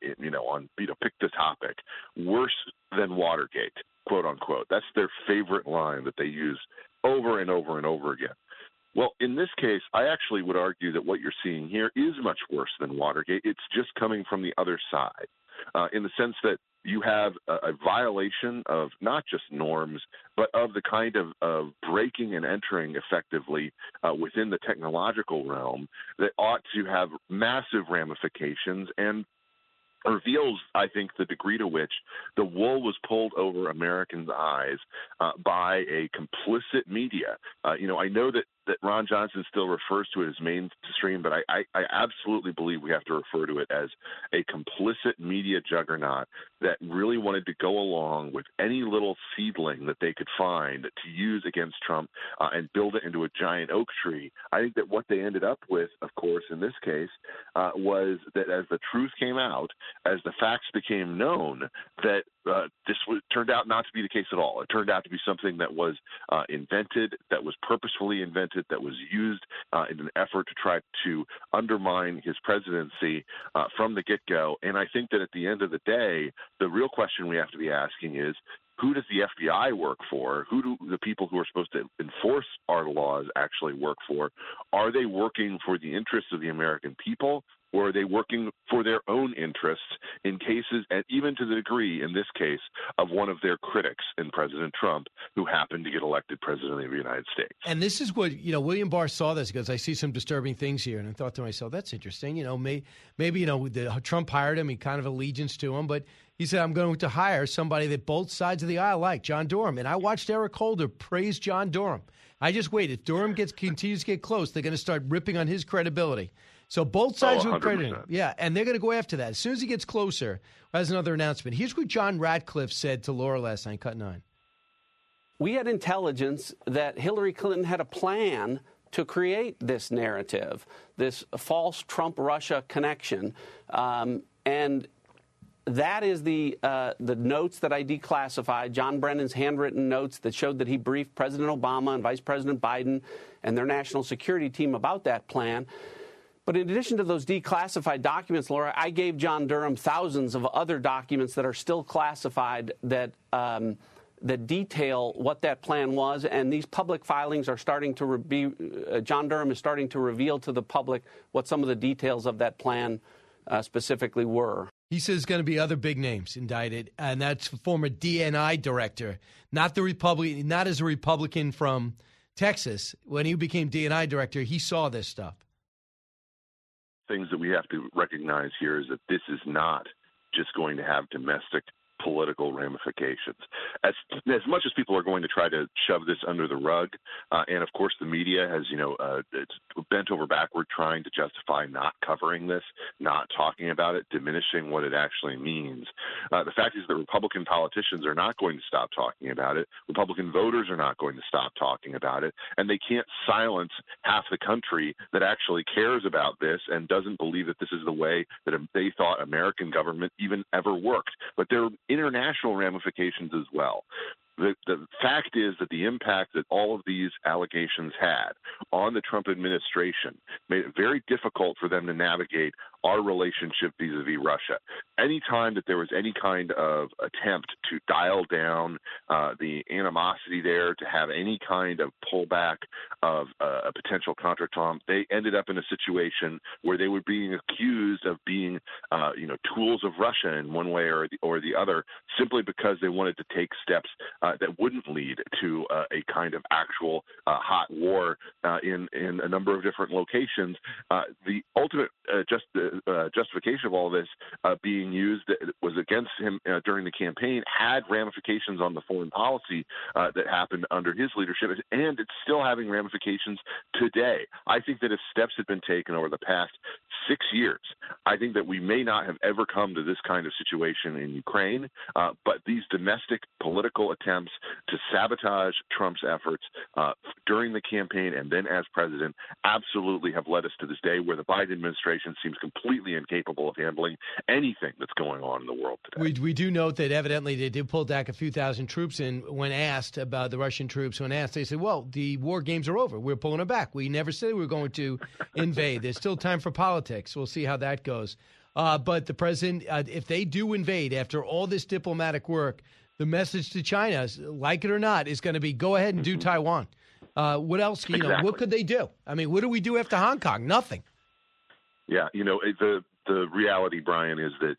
pick the topic, worse than Watergate, quote unquote. That's their favorite line that they use over and over and over again. Well, in this case, I actually would argue that what you're seeing here is much worse than Watergate. It's just coming from the other side, in the sense that you have a violation of not just norms, but of the kind of breaking and entering effectively within the technological realm that ought to have massive ramifications and reveals, I think, the degree to which the wool was pulled over Americans' eyes by a complicit media. I know that Ron Johnson still refers to it as mainstream, but I absolutely believe we have to refer to it as a complicit media juggernaut that really wanted to go along with any little seedling that they could find to use against Trump and build it into a giant oak tree. I think that what they ended up with, of course, in this case, was that as the truth came out, as the facts became known, that turned out not to be the case at all. It turned out to be something that was invented, that was purposefully invented, that was used in an effort to try to undermine his presidency from the get-go. And I think that at the end of the day, the real question we have to be asking is, who does the FBI work for? Who do the people who are supposed to enforce our laws actually work for? Are they working for the interests of the American people, or are they working for their own interests in cases, and even to the degree, in this case, of one of their critics in President Trump, who happened to get elected president of the United States? And this is what, William Barr saw this because I see some disturbing things here. And I thought to myself, that's interesting. Maybe Trump hired him. He kind of allegiance to him. But he said, I'm going to hire somebody that both sides of the aisle like, John Durham. And I watched Eric Holder praise John Durham. I just wait. If Durham continues to get close, they're going to start ripping on his credibility. So both sides will credit him. Yeah, and they're going to go after that. As soon as he gets closer, as another announcement. Here's what John Ratcliffe said to Laura last night, Cut 9. We had intelligence that Hillary Clinton had a plan to create this narrative, this false Trump-Russia connection. And that is the notes that I declassified, John Brennan's handwritten notes that showed that he briefed President Obama and Vice President Biden and their national security team about that plan. But in addition to those declassified documents, Laura, I gave John Durham thousands of other documents that are still classified that detail what that plan was. And these public filings are starting to John Durham is starting to reveal to the public what some of the details of that plan specifically were. He says there's going to be other big names indicted, and that's former DNI director, not as a Republican from Texas. When he became DNI director, he saw this stuff. Things that we have to recognize here is that this is not just going to have domestic political ramifications. As much as people are going to try to shove this under the rug, and of course the media has, it's bent over backward trying to justify not covering this, not talking about it, diminishing what it actually means. The fact is that Republican politicians are not going to stop talking about it. Republican voters are not going to stop talking about it, and they can't silence half the country that actually cares about this and doesn't believe that this is the way that they thought American government even ever worked. But they're international ramifications as well. The fact is that the impact that all of these allegations had on the Trump administration made it very difficult for them to navigate our relationship vis-a-vis Russia. Anytime that there was any kind of attempt to dial down the animosity there, to have any kind of pullback of a potential contretemps, they ended up in a situation where they were being accused of being, tools of Russia in one way or the other, simply because they wanted to take steps that wouldn't lead to a kind of actual hot war in a number of different locations. The ultimate justification of all this being used that was against him during the campaign had ramifications on the foreign policy that happened under his leadership, and it's still having ramifications today. I think that if steps had been taken over the past 6 years, I think that we may not have ever come to this kind of situation in Ukraine, but these domestic political attempts to sabotage Trump's efforts during the campaign and then as president absolutely have led us to this day where the Biden administration seems completely incapable of handling anything that's going on in the world today. We do note that evidently they did pull back a few thousand troops, and when asked about the Russian troops, they said, well, the war games are over. We're pulling them back. We never said we were going to invade. There's still time for politics. We'll see how that goes. But the president, if they do invade after all this diplomatic work, the message to China, like it or not, is going to be go ahead and do Taiwan. What else? Exactly. What could they do? I mean, what do we do after Hong Kong? Nothing. Yeah, the reality, Brian, is that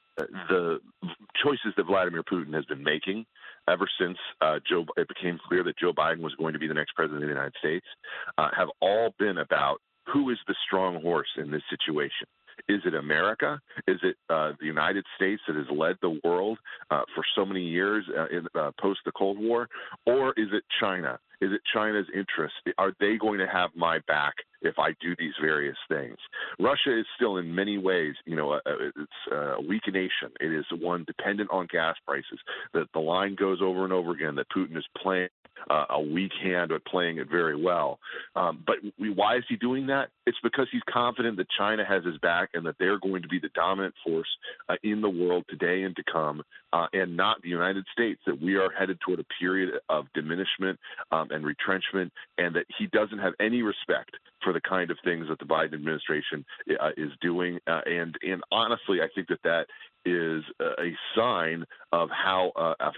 the choices that Vladimir Putin has been making ever since it became clear that Joe Biden was going to be the next president of the United States have all been about who is the strong horse in this situation. Is it America? Is it the United States that has led the world for so many years post the Cold War? Or is it China? Is it China's interest? Are they going to have my back if I do these various things? Russia is still in many ways, it's a weak nation. It is one dependent on gas prices. The line goes over and over again that Putin is playing a weak hand but playing it very well. But why is he doing that? It's because he's confident that China has his back and that they're going to be the dominant force in the world today and to come, and not the United States, that we are headed toward a period of diminishment and retrenchment, and that he doesn't have any respect for the kind of things that the Biden administration is doing. And honestly, I think that is a sign of how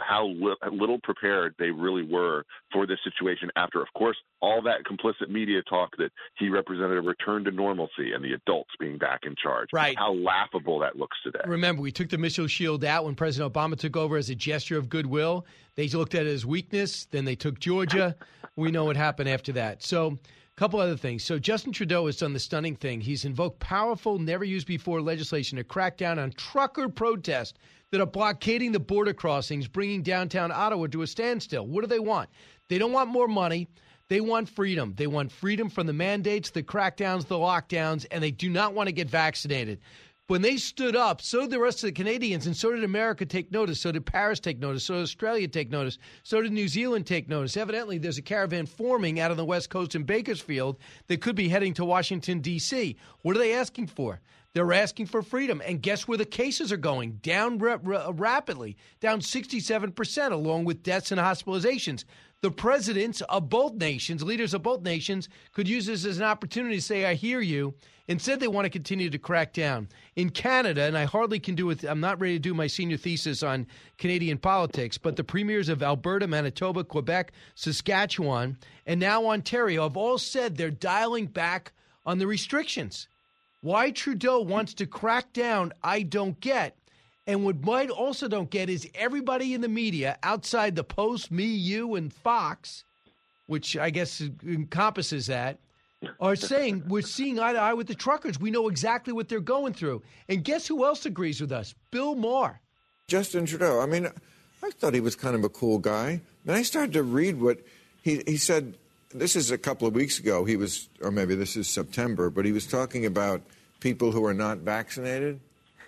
little prepared they really were for this situation after, of course, all that complicit media talk that he represented a return to normalcy and the adults being back in charge. Right. How laughable that looks today. Remember, we took the missile shield out when President Obama took over as a gesture of goodwill. They looked at it as weakness. Then they took Georgia. We know what happened after that. So a couple other things. So Justin Trudeau has done the stunning thing. He's invoked powerful, never-used-before legislation to crack down on trucker protests that are blockading the border crossings, bringing downtown Ottawa to a standstill. What do they want? They don't want more money. They want freedom. They want freedom from the mandates, the crackdowns, the lockdowns, and they do not want to get vaccinated. When they stood up, so did the rest of the Canadians, and so did America take notice. So did Paris take notice. So did Australia take notice. So did New Zealand take notice. Evidently, there's a caravan forming out on the West Coast in Bakersfield that could be heading to Washington, D.C. What are they asking for? They're asking for freedom. And guess where the cases are going? Down rapidly, down 67%, along with deaths and hospitalizations. The presidents of both nations, leaders of both nations, could use this as an opportunity to say, I hear you. Instead, they want to continue to crack down. In Canada, and I hardly can do it, I'm not ready to do my senior thesis on Canadian politics, but the premiers of Alberta, Manitoba, Quebec, Saskatchewan, and now Ontario have all said they're dialing back on the restrictions. Why Trudeau wants to crack down, I don't get. And what Mike also don't get is everybody in the media outside the Post, me, you, and Fox, which I guess encompasses that, are saying we're seeing eye to eye with the truckers. We know exactly what they're going through. And guess who else agrees with us? Bill Maher. Justin Trudeau. I mean, I thought he was kind of a cool guy. And I started to read what he said. This is a couple of weeks ago. He was, or maybe this is September, but he was talking about people who are not vaccinated.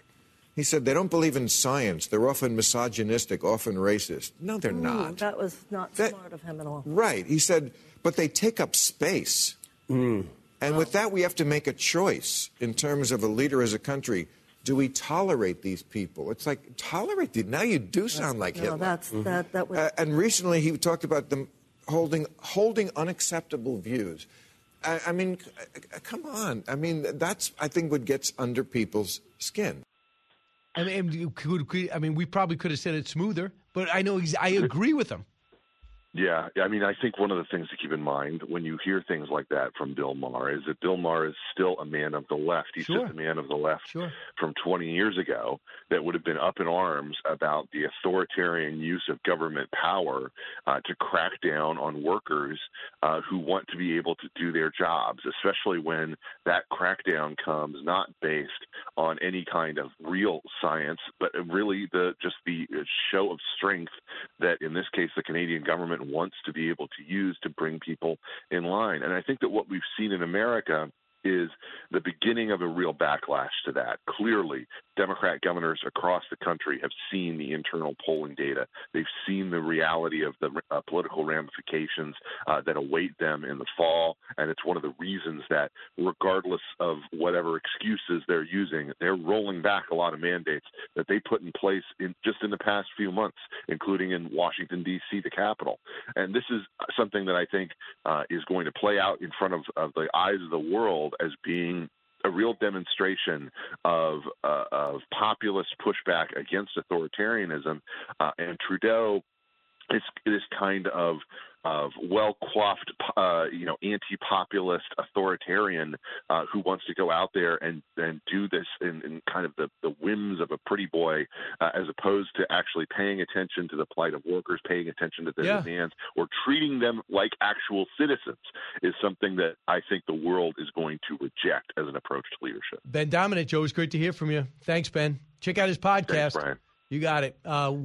He said they don't believe in science. They're often misogynistic, often racist. No, they're not. That was not smart of him at all. Right. He said, but they take up space. And with that, we have to make a choice in terms of a leader as a country. Do we tolerate these people? It's like, tolerate them. Now you do sound like Hitler. That was... and recently he talked about them holding unacceptable views. I mean, come on. I mean, that's, I think, what gets under people's skin. I mean, we probably could have said it smoother, but I know I agree with him. Yeah, I mean, I think one of the things to keep in mind when you hear things like that from Bill Maher is that Bill Maher is still a man of the left. He's just a man of the left from 20 years ago that would have been up in arms about the authoritarian use of government power to crack down on workers who want to be able to do their jobs, especially when that crackdown comes not based on any kind of real science, but really just the show of strength that, in this case, the Canadian government wants to be able to use to bring people in line. And I think that what we've seen in America is the beginning of a real backlash to that. Clearly, Democrat governors across the country have seen the internal polling data. They've seen the reality of the political ramifications that await them in the fall, and it's one of the reasons that, regardless of whatever excuses they're using, they're rolling back a lot of mandates that they put in place just in the past few months, including in Washington, D.C., the capital. And this is something that I think is going to play out in front of the eyes of the world as being a real demonstration of populist pushback against authoritarianism, and Trudeau is this kind of well-coiffed, anti-populist authoritarian who wants to go out there and do this in kind of the whims of a pretty boy, as opposed to actually paying attention to the plight of workers, paying attention to their demands, or treating them like actual citizens, is something that I think the world is going to reject as an approach to leadership. Ben Dominant, always great to hear from you. Thanks, Ben. Check out his podcast. Thanks, Brian. You got it.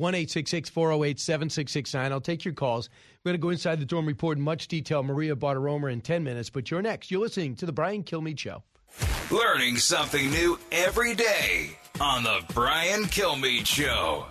1-866-408-7669. I'll take your calls. We're going to go inside the dorm report in much detail. Maria Bartiromo in 10 minutes, but you're next. You're listening to The Brian Kilmeade Show. Learning something new every day on The Brian Kilmeade Show.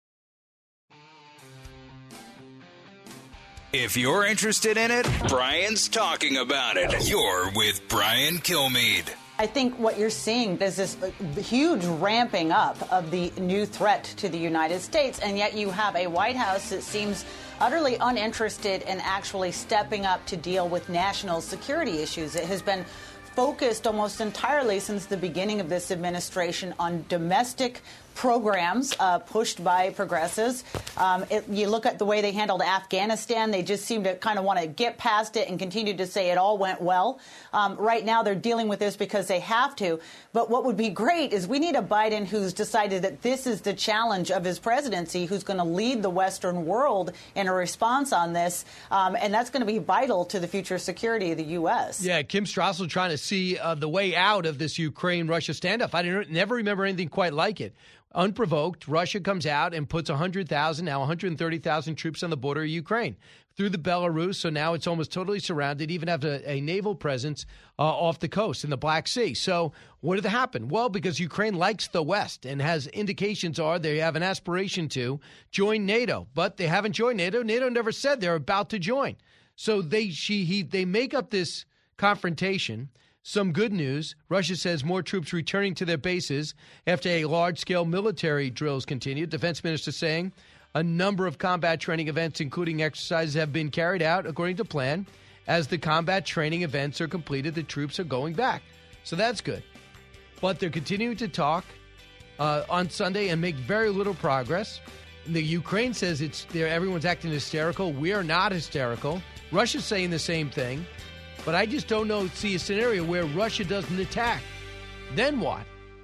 If you're interested in it, Brian's talking about it. You're with Brian Kilmeade. I think what you're seeing is this huge ramping up of the new threat to the United States, and yet you have a White House that seems utterly uninterested in actually stepping up to deal with national security issues. It has been focused almost entirely since the beginning of this administration on domestic programs pushed by progressives. You look at the way they handled Afghanistan, they just seem to kind of want to get past it and continue to say it all went well. Right now they're dealing with this because they have to. But what would be great is we need a Biden who's decided that this is the challenge of his presidency, who's going to lead the Western world in a response on this. And that's going to be vital to the future security of the U.S. Yeah, Kim Strassel trying to see the way out of this Ukraine-Russia standoff. I never remember anything quite like it. Unprovoked, Russia comes out and puts 100,000, now 130,000 troops on the border of Ukraine through the Belarus. So now it's almost totally surrounded, even have a naval presence off the coast in the Black Sea. So what did happen? Well, because Ukraine likes the West and has indications are they have an aspiration to join NATO, but they haven't joined NATO. NATO never said they're about to join. So they make up this confrontation. Some good news. Russia says more troops returning to their bases after a large-scale military drills continued. Defense minister saying a number of combat training events, including exercises, have been carried out according to plan. As the combat training events are completed, the troops are going back. So that's good. But they're continuing to talk on Sunday and make very little progress. The Ukraine says everyone's acting hysterical. We are not hysterical. Russia's saying the same thing. But I just don't see a scenario where Russia doesn't attack. Then what?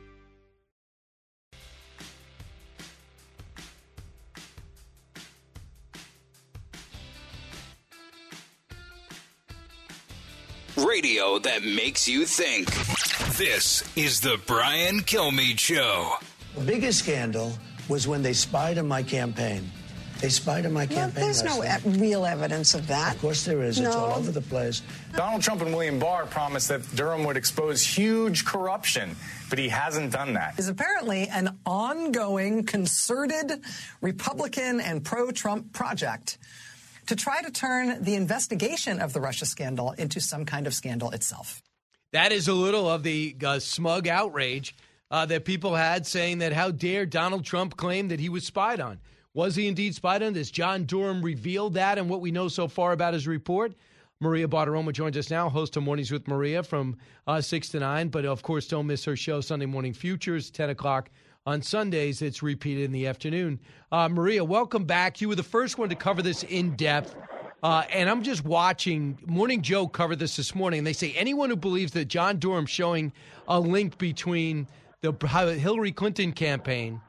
Radio that makes you think. This is the Brian Kilmeade Show. The biggest scandal was when they spied on my campaign. They spied on my campaign. There's no real evidence of that. Of course there is. No. It's all over the place. Donald Trump and William Barr promised that Durham would expose huge corruption, but he hasn't done that. Is apparently an ongoing concerted Republican and pro-Trump project to try to turn the investigation of the Russia scandal into some kind of scandal itself. That is a little of the smug outrage that people had, saying that how dare Donald Trump claim that he was spied on. Was he indeed spied on? Has John Durham revealed that and what we know so far about his report? Maria Bartiromo joins us now, host of Mornings with Maria from 6 to 9. But, of course, don't miss her show, Sunday Morning Futures, 10 o'clock on Sundays. It's repeated in the afternoon. Maria, welcome back. You were the first one to cover this in depth. And I'm just watching. Morning Joe covered this morning. And they say anyone who believes that John Durham showing a link between the Hillary Clinton campaign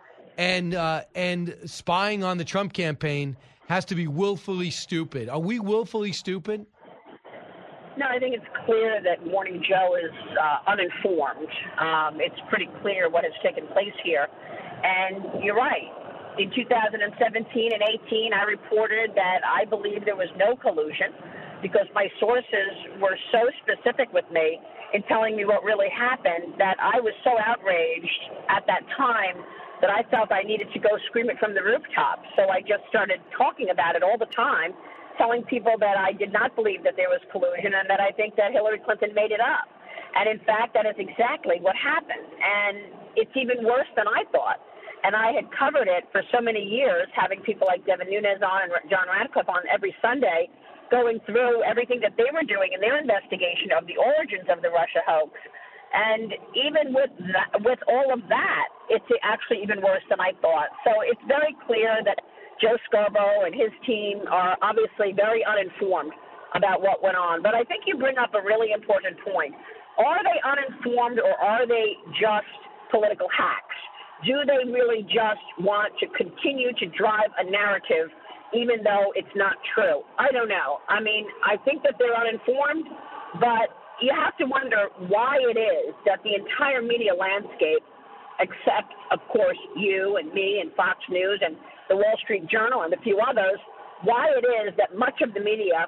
and spying on the Trump campaign has to be willfully stupid. Are we willfully stupid? No, I think it's clear that Morning Joe is uninformed. It's pretty clear what has taken place here. And you're right. In 2017 and 18, I reported that I believed there was no collusion because my sources were so specific with me in telling me what really happened that I was so outraged at that time that I felt I needed to go scream it from the rooftop. So I just started talking about it all the time, telling people that I did not believe that there was collusion and that I think that Hillary Clinton made it up. And in fact, that is exactly what happened. And it's even worse than I thought. And I had covered it for so many years, having people like Devin Nunes on and John Radcliffe on every Sunday, going through everything that they were doing in their investigation of the origins of the Russia hoax. And even with all of that, it's actually even worse than I thought. So it's very clear that Joe Scarborough and his team are obviously very uninformed about what went on. But I think you bring up a really important point. Are they uninformed or are they just political hacks? Do they really just want to continue to drive a narrative even though it's not true? I don't know. I mean, I think that they're uninformed, but you have to wonder why it is that the entire media landscape, except, of course, you and me and Fox News and the Wall Street Journal and a few others, why it is that much of the media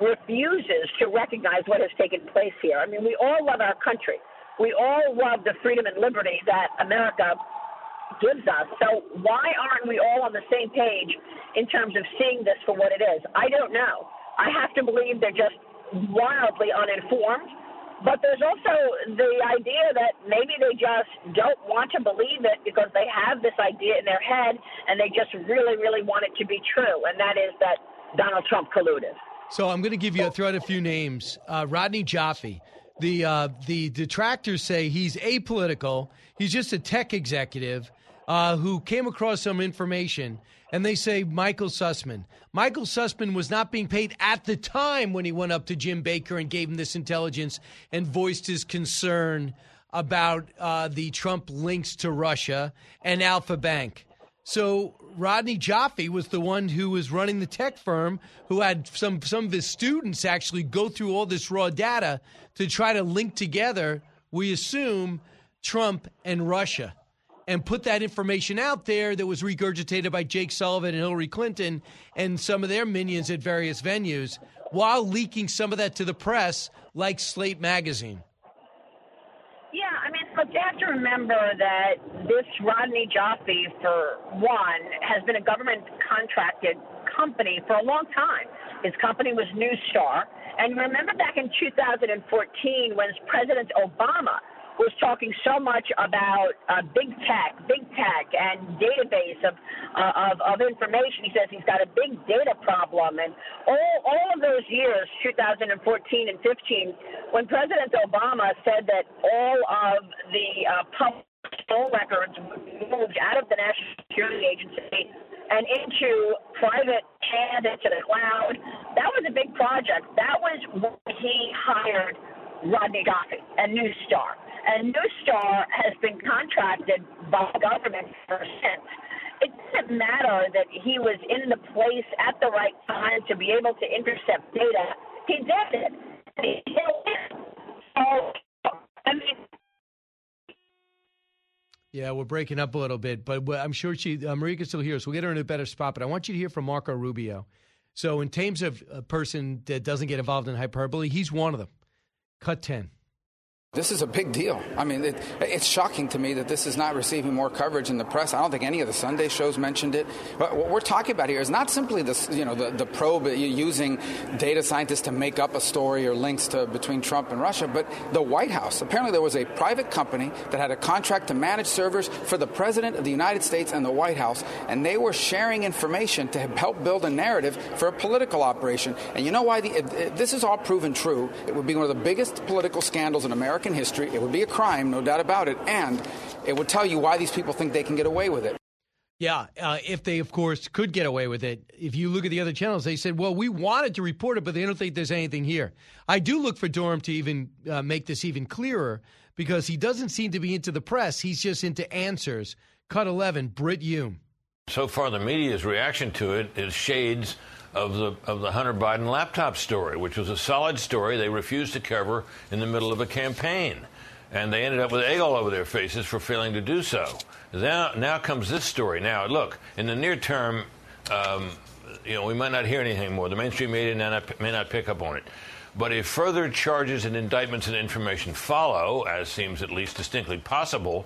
refuses to recognize what has taken place here. I mean, we all love our country. We all love the freedom and liberty that America gives us. So why aren't we all on the same page in terms of seeing this for what it is? I don't know. I have to believe they're just wildly uninformed. But there's also the idea that maybe they just don't want to believe it because they have this idea in their head and they just really, really want it to be true, and that is that Donald Trump colluded. So I'm going to throw out a few names. Rodney Jaffe. The detractors say he's apolitical. He's just a tech executive. who came across some information, and they say Michael Sussman. Michael Sussman was not being paid at the time when he went up to Jim Baker and gave him this intelligence and voiced his concern about the Trump links to Russia and Alpha Bank. So Rodney Jaffe was the one who was running the tech firm, who had some of his students actually go through all this raw data to try to link together, we assume, Trump and Russia, and put that information out there that was regurgitated by Jake Sullivan and Hillary Clinton and some of their minions at various venues, while leaking some of that to the press, like Slate Magazine. Yeah, I mean, look, you have to remember that this Rodney Jaffe, for one, has been a government-contracted company for a long time. His company was Newstar. And remember back in 2014 when President Obama was talking so much about big tech, and database of information. He says he's got a big data problem, and all of those years, 2014 and 15, when President Obama said that all of the public poll records moved out of the National Security Agency and into private hands, into the cloud, that was a big project. That was when he hired Rodney Jaffe and Newstar. And Newstar has been contracted by the government ever since. It doesn't matter that he was in the place at the right time to be able to intercept data. He did it. So, I mean, yeah, we're breaking up a little bit, but I'm sure Maria can still hear us. We'll get her in a better spot, but I want you to hear from Marco Rubio. So in terms of a person that doesn't get involved in hyperbole, he's one of them. Cut 10. This is a big deal. I mean, it's shocking to me that this is not receiving more coverage in the press. I don't think any of the Sunday shows mentioned it. But what we're talking about here is not simply this, the probe using data scientists to make up a story or links between Trump and Russia, but the White House. Apparently, there was a private company that had a contract to manage servers for the President of the United States and the White House, and they were sharing information to help build a narrative for a political operation. And you know why? This is all proven true. It would be one of the biggest political scandals in American history. It would be a crime, no doubt about it, and it would tell you why these people think they can get away with it. Yeah, if they, of course, could get away with it. If you look at the other channels, they said, well, we wanted to report it, but they don't think there's anything here. I do look for Durham to even make this even clearer, because he doesn't seem to be into the press. He's just into answers. Cut 11, Britt Hume. So far, the media's reaction to it is shades of the Hunter Biden laptop story, which was a solid story they refused to cover in the middle of a campaign. And they ended up with egg all over their faces for failing to do so. Now comes this story. Now, look, in the near term, we might not hear anything more. The mainstream media may not pick up on it. But if further charges and indictments and information follow, as seems at least distinctly possible,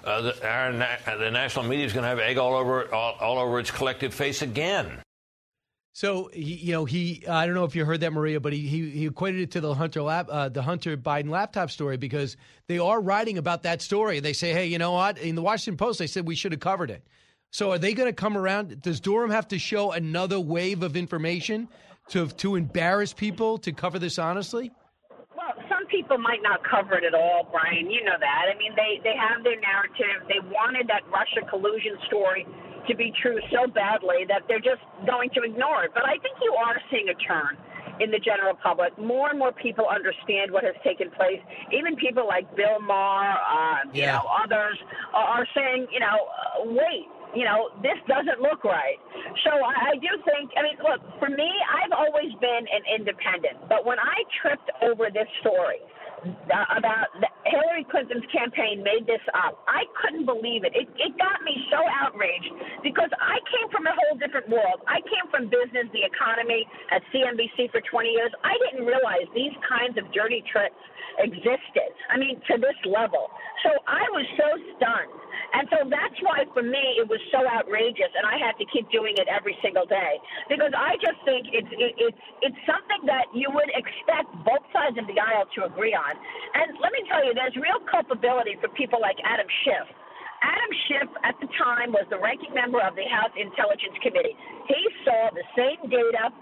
the national media is going to have egg all over its collective face again. So, I don't know if you heard that, Maria, but he equated it to the Hunter Biden laptop story, because they are writing about that story. They say, hey, you know what? In the Washington Post, they said we should have covered it. So are they going to come around? Does Durham have to show another wave of information to embarrass people to cover this honestly? Well, some people might not cover it at all, Brian. You know that. I mean, they have their narrative. They wanted that Russia collusion story to be true so badly that they're just going to ignore it. But I think you are seeing a turn in the general public. More and more people understand what has taken place. Even people like Bill Maher, others are saying, wait, this doesn't look right. So I do think, look, for me, I've always been an independent. But when I tripped over this story about Hillary Clinton's campaign made this up, I couldn't believe it. It got me so outraged, because I came from a whole different world. I came from business, the economy, at CNBC for 20 years. I didn't realize these kinds of dirty tricks existed, to this level. So I was so stunned. And so that's why, for me, it was so outrageous, and I had to keep doing it every single day, because I just think it's something that you would expect both sides of the aisle to agree on. And let me tell you, there's real culpability for people like Adam Schiff. Adam Schiff, at the time, was the ranking member of the House Intelligence Committee. He saw the same data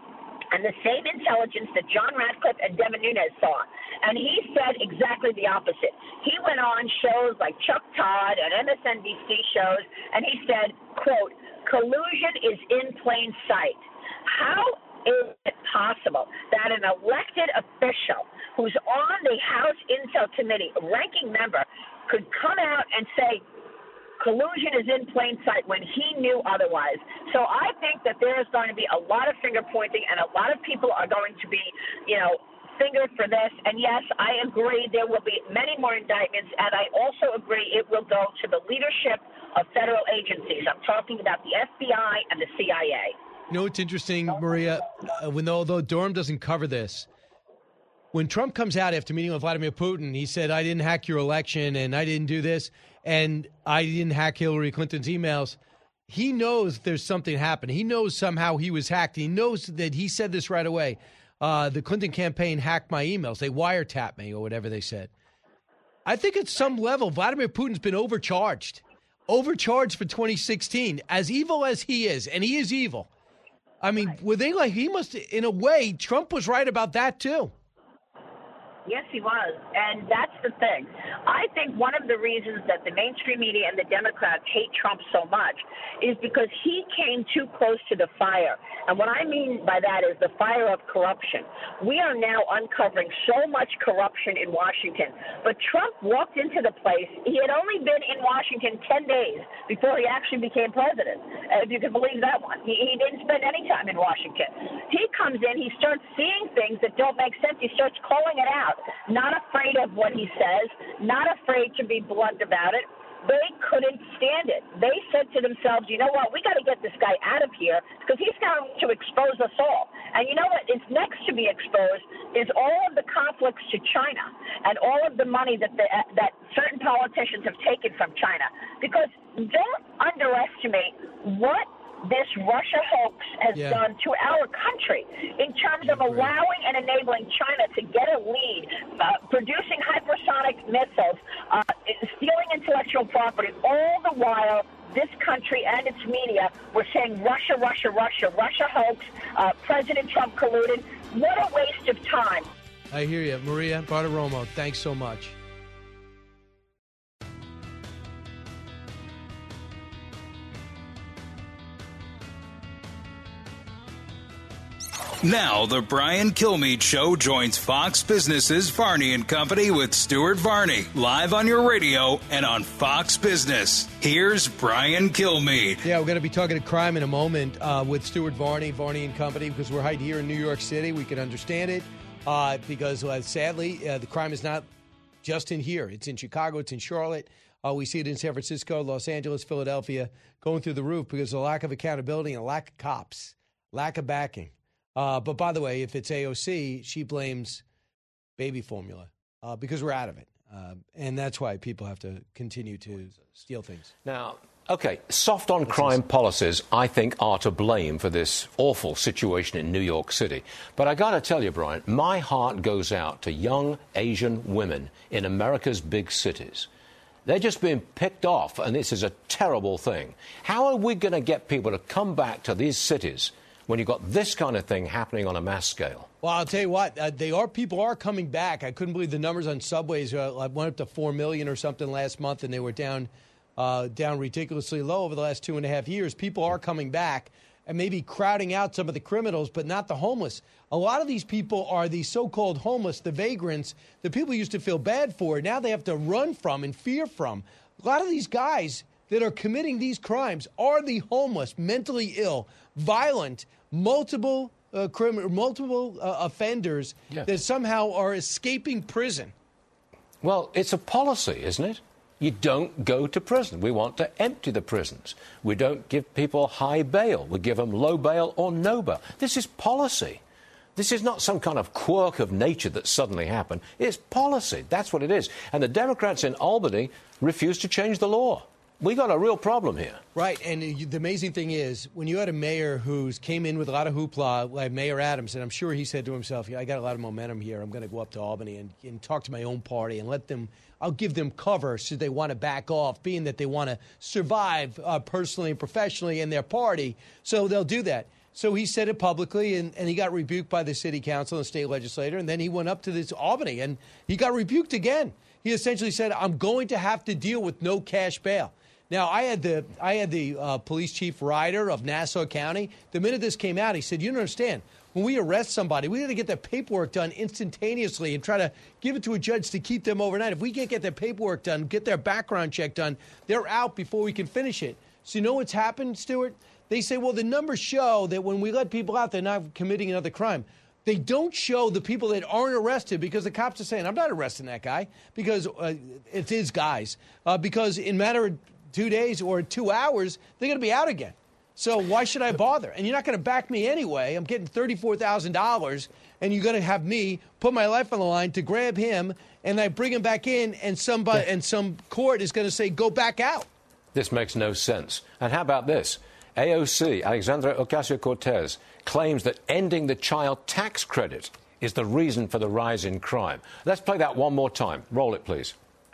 and the same intelligence that John Ratcliffe and Devin Nunes saw. And he said exactly the opposite. He went on shows like Chuck Todd and MSNBC shows, and he said, quote, collusion is in plain sight. How is it possible that an elected official who's on the House Intel Committee, a ranking member, could come out and say, collusion is in plain sight when he knew otherwise? So I think that there is going to be a lot of finger pointing, and a lot of people are going to be, fingered for this. And yes, I agree there will be many more indictments, and I also agree it will go to the leadership of federal agencies. I'm talking about the FBI and the CIA. You know what's interesting, Maria? Although Durham doesn't cover this, when Trump comes out after meeting with Vladimir Putin, he said, I didn't hack your election and I didn't do this and I didn't hack Hillary Clinton's emails. He knows there's something happened. He knows somehow he was hacked. He knows that he said this right away. The Clinton campaign hacked my emails. They wiretapped me or whatever they said. I think at some level, Vladimir Putin's been overcharged for 2016. As evil as he is, and he is evil. I mean, were they he must, in a way, Trump was right about that too. Yes, he was. And that's the thing. I think one of the reasons that the mainstream media and the Democrats hate Trump so much is because he came too close to the fire. And what I mean by that is the fire of corruption. We are now uncovering so much corruption in Washington. But Trump walked into the place. He had only been in Washington 10 days before he actually became president, if you can believe that one. He didn't spend any time in Washington. He comes in, he starts seeing things that don't make sense. He starts calling it out. Not afraid of what he says, not afraid to be blunt about it. They couldn't stand it. They said to themselves, you know what, we got to get this guy out of here because he's going to expose us all. And you know what is next to be exposed is all of the conflicts to China and all of the money that certain politicians have taken from China. Because don't underestimate what this Russia hoax has done to our country in terms of allowing and enabling China to get a lead, producing hypersonic missiles, stealing intellectual property, all the while this country and its media were saying Russia, Russia, Russia, Russia hoax, President Trump colluded. What a waste of time. I hear you. Maria Bartiromo, thanks so much. Now, the Brian Kilmeade Show joins Fox Business's Varney and Company with Stuart Varney, live on your radio and on Fox Business. Here's Brian Kilmeade. Yeah, we're going to be talking to crime in a moment with Stuart Varney and Company, because we're right here in New York City. We can understand it because, sadly, the crime is not just in here. It's in Chicago. It's in Charlotte. We see it in San Francisco, Los Angeles, Philadelphia, going through the roof because of the lack of accountability and lack of cops, lack of backing. But by the way, if it's AOC, she blames baby formula because we're out of it. And that's why people have to continue to steal things. Now, okay, soft on crime policies, I think, are to blame for this awful situation in New York City. But I got to tell you, Brian, my heart goes out to young Asian women in America's big cities. They're just being picked off, and this is a terrible thing. How are we going to get people to come back to these cities when you've got this kind of thing happening on a mass scale? Well, I'll tell you what, people are coming back. I couldn't believe the numbers on subways. Went up to 4 million or something last month, and they were down ridiculously low over the last 2.5 years. People are coming back and maybe crowding out some of the criminals, but not the homeless. A lot of these people are the so-called homeless, the vagrants, the people used to feel bad for. Now they have to run from and fear from. A lot of these guys that are committing these crimes are the homeless, mentally ill, violent, multiple offenders that somehow are escaping prison. Well, it's a policy, isn't it? You don't go to prison. We want to empty the prisons. We don't give people high bail. We give them low bail or no bail. This is policy. This is not some kind of quirk of nature that suddenly happened. It's policy. That's what it is. And the Democrats in Albany refuse to change the law. We got a real problem here. Right, and the amazing thing is, when you had a mayor who came in with a lot of hoopla, like Mayor Adams, and I'm sure he said to himself, I got a lot of momentum here. I'm going to go up to Albany and talk to my own party and I'll give them cover should they want to back off, being that they want to survive personally and professionally in their party, so they'll do that. So he said it publicly, and he got rebuked by the city council and state legislator, and then he went up to this Albany, and he got rebuked again. He essentially said, I'm going to have to deal with no cash bail. Now, I had the police chief Ryder of Nassau County. The minute this came out, he said, you don't understand. When we arrest somebody, we got to get their paperwork done instantaneously and try to give it to a judge to keep them overnight. If we can't get their paperwork done, get their background check done, they're out before we can finish it. So you know what's happened, Stuart? They say, well, the numbers show that when we let people out, they're not committing another crime. They don't show the people that aren't arrested because the cops are saying, I'm not arresting that guy because it's his guys. Because in a matter of 2 days or 2 hours, they're going to be out again. So why should I bother? And you're not going to back me anyway. I'm getting $34,000, and you're going to have me put my life on the line to grab him, and I bring him back in, and some court is going to say, go back out. This makes no sense. And how about this? AOC, Alexandra Ocasio-Cortez, claims that ending the child tax credit is the reason for the rise in crime. Let's play that one more time. Roll it, please.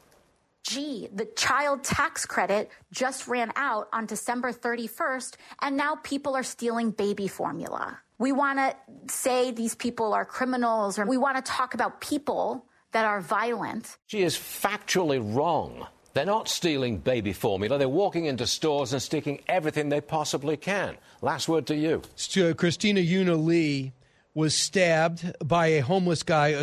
Gee, the child tax credit just ran out on December 31st, and now people are stealing baby formula. We want to say these people are criminals, or we want to talk about people that are violent. She is factually wrong. They're not stealing baby formula. They're walking into stores and sticking everything they possibly can. Last word to you. Christina Yuna Lee was stabbed by a homeless guy,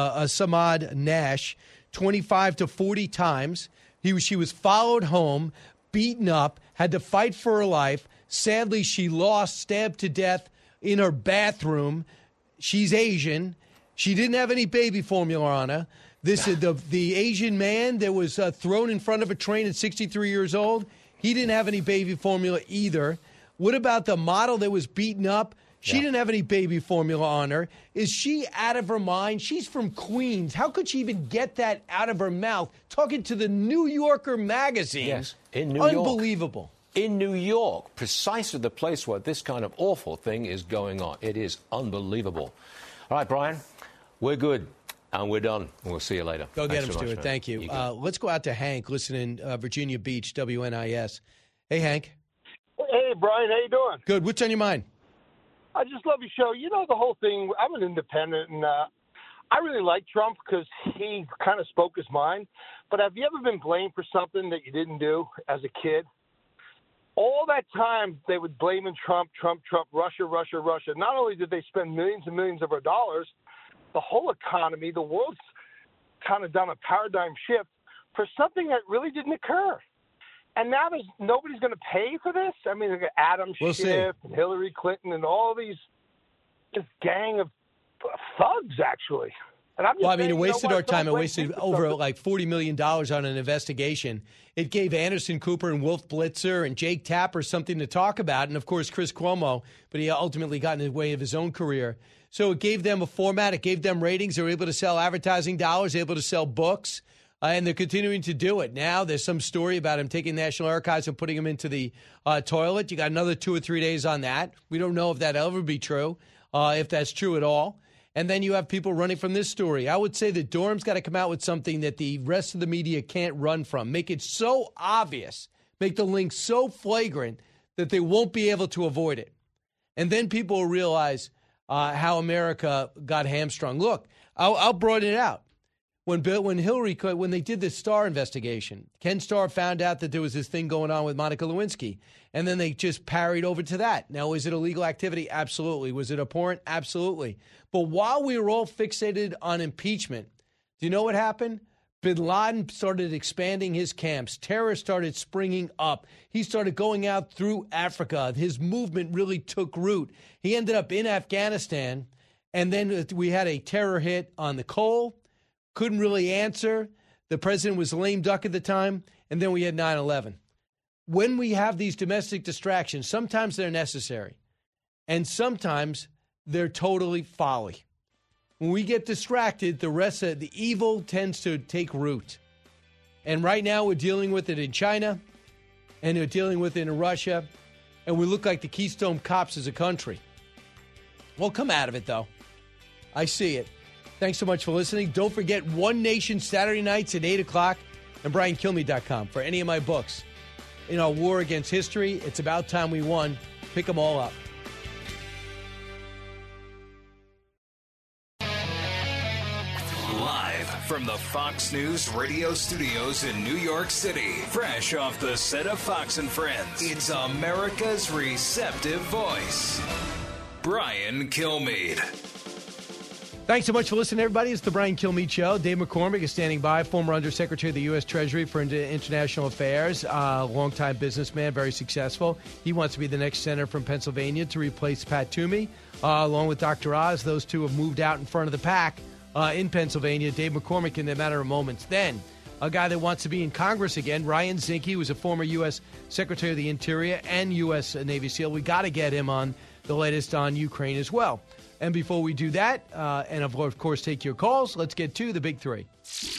Samad Nash, 25 to 40 times. She was followed home, beaten up, had to fight for her life. Sadly, she lost, stabbed to death in her bathroom. She's Asian. She didn't have any baby formula on her. The Asian man that was thrown in front of a train at 63 years old, he didn't have any baby formula either. What about the model that was beaten up? She didn't have any baby formula on her. Is she out of her mind? She's from Queens. How could she even get that out of her mouth? Talking to the New Yorker magazine. Yes, in New York. Unbelievable. In New York, precisely the place where this kind of awful thing is going on. It is unbelievable. All right, Brian, we're good. And we're done. We'll see you later. Go get him, Stuart. Thank you. Let's go out to Hank, listening in Virginia Beach, WNIS. Hey, Hank. Hey, Brian. How you doing? Good. What's on your mind? I just love your show. You know, the whole thing, I'm an independent, and I really like Trump because he kind of spoke his mind. But have you ever been blamed for something that you didn't do as a kid? All that time, they would blame Trump, Russia. Not only did they spend millions and millions of our dollars, the whole economy, the world's kind of done a paradigm shift for something that really didn't occur. And now nobody's going to pay for this? I mean, Adam Schiff and Hillary Clinton and all this gang of thugs, actually. And I'm just it wasted our time. It wasted over like $40 million on an investigation. It gave Anderson Cooper and Wolf Blitzer and Jake Tapper something to talk about, and, of course, Chris Cuomo, but he ultimately got in the way of his own career. So it gave them a format. It gave them ratings. They were able to sell advertising dollars, able to sell books, and they're continuing to do it. Now there's some story about him taking National Archives and putting them into the toilet. You got another 2 or 3 days on that. We don't know if that'll ever be true, if that's true at all. And then you have people running from this story. I would say that Durham's got to come out with something that the rest of the media can't run from. Make it so obvious, make the link so flagrant that they won't be able to avoid it. And then people will realize how America got hamstrung. Look, I'll broaden it out. When they did the Starr investigation, Ken Starr found out that there was this thing going on with Monica Lewinsky, and then they just parried over to that. Now, is it illegal activity? Absolutely. Was it abhorrent? Absolutely. But while we were all fixated on impeachment, do you know what happened? Bin Laden started expanding his camps. Terror started springing up. He started going out through Africa. His movement really took root. He ended up in Afghanistan, and then we had a terror hit on the coal. Couldn't really answer. The president was lame duck at the time, and then we had 9/11. When we have these domestic distractions, sometimes they're necessary, and sometimes they're totally folly. When we get distracted, the rest of the evil tends to take root. And right now we're dealing with it in China, and we're dealing with it in Russia, and we look like the Keystone Cops as a country. We'll come out of it, though. I see it. Thanks so much for listening. Don't forget One Nation Saturday nights at 8 o'clock and BrianKilmeade.com for any of my books. In our war against history, it's about time we won. Pick them all up. from the Fox News radio studios in New York City. Fresh off the set of Fox and Friends, it's America's receptive voice, Brian Kilmeade. Thanks so much for listening, everybody. It's the Brian Kilmeade Show. Dave McCormick is standing by, former Undersecretary of the U.S. Treasury for International Affairs, longtime businessman, very successful. He wants to be the next senator from Pennsylvania to replace Pat Toomey, along with Dr. Oz. Those two have moved out in front of the pack in Pennsylvania. Dave McCormick in a matter of moments. Then, a guy that wants to be in Congress again, Ryan Zinke, who was a former U.S. Secretary of the Interior and U.S. Navy SEAL. We got to get him on the latest on Ukraine as well. And before we do that, and of course take your calls, let's get to the Big Three.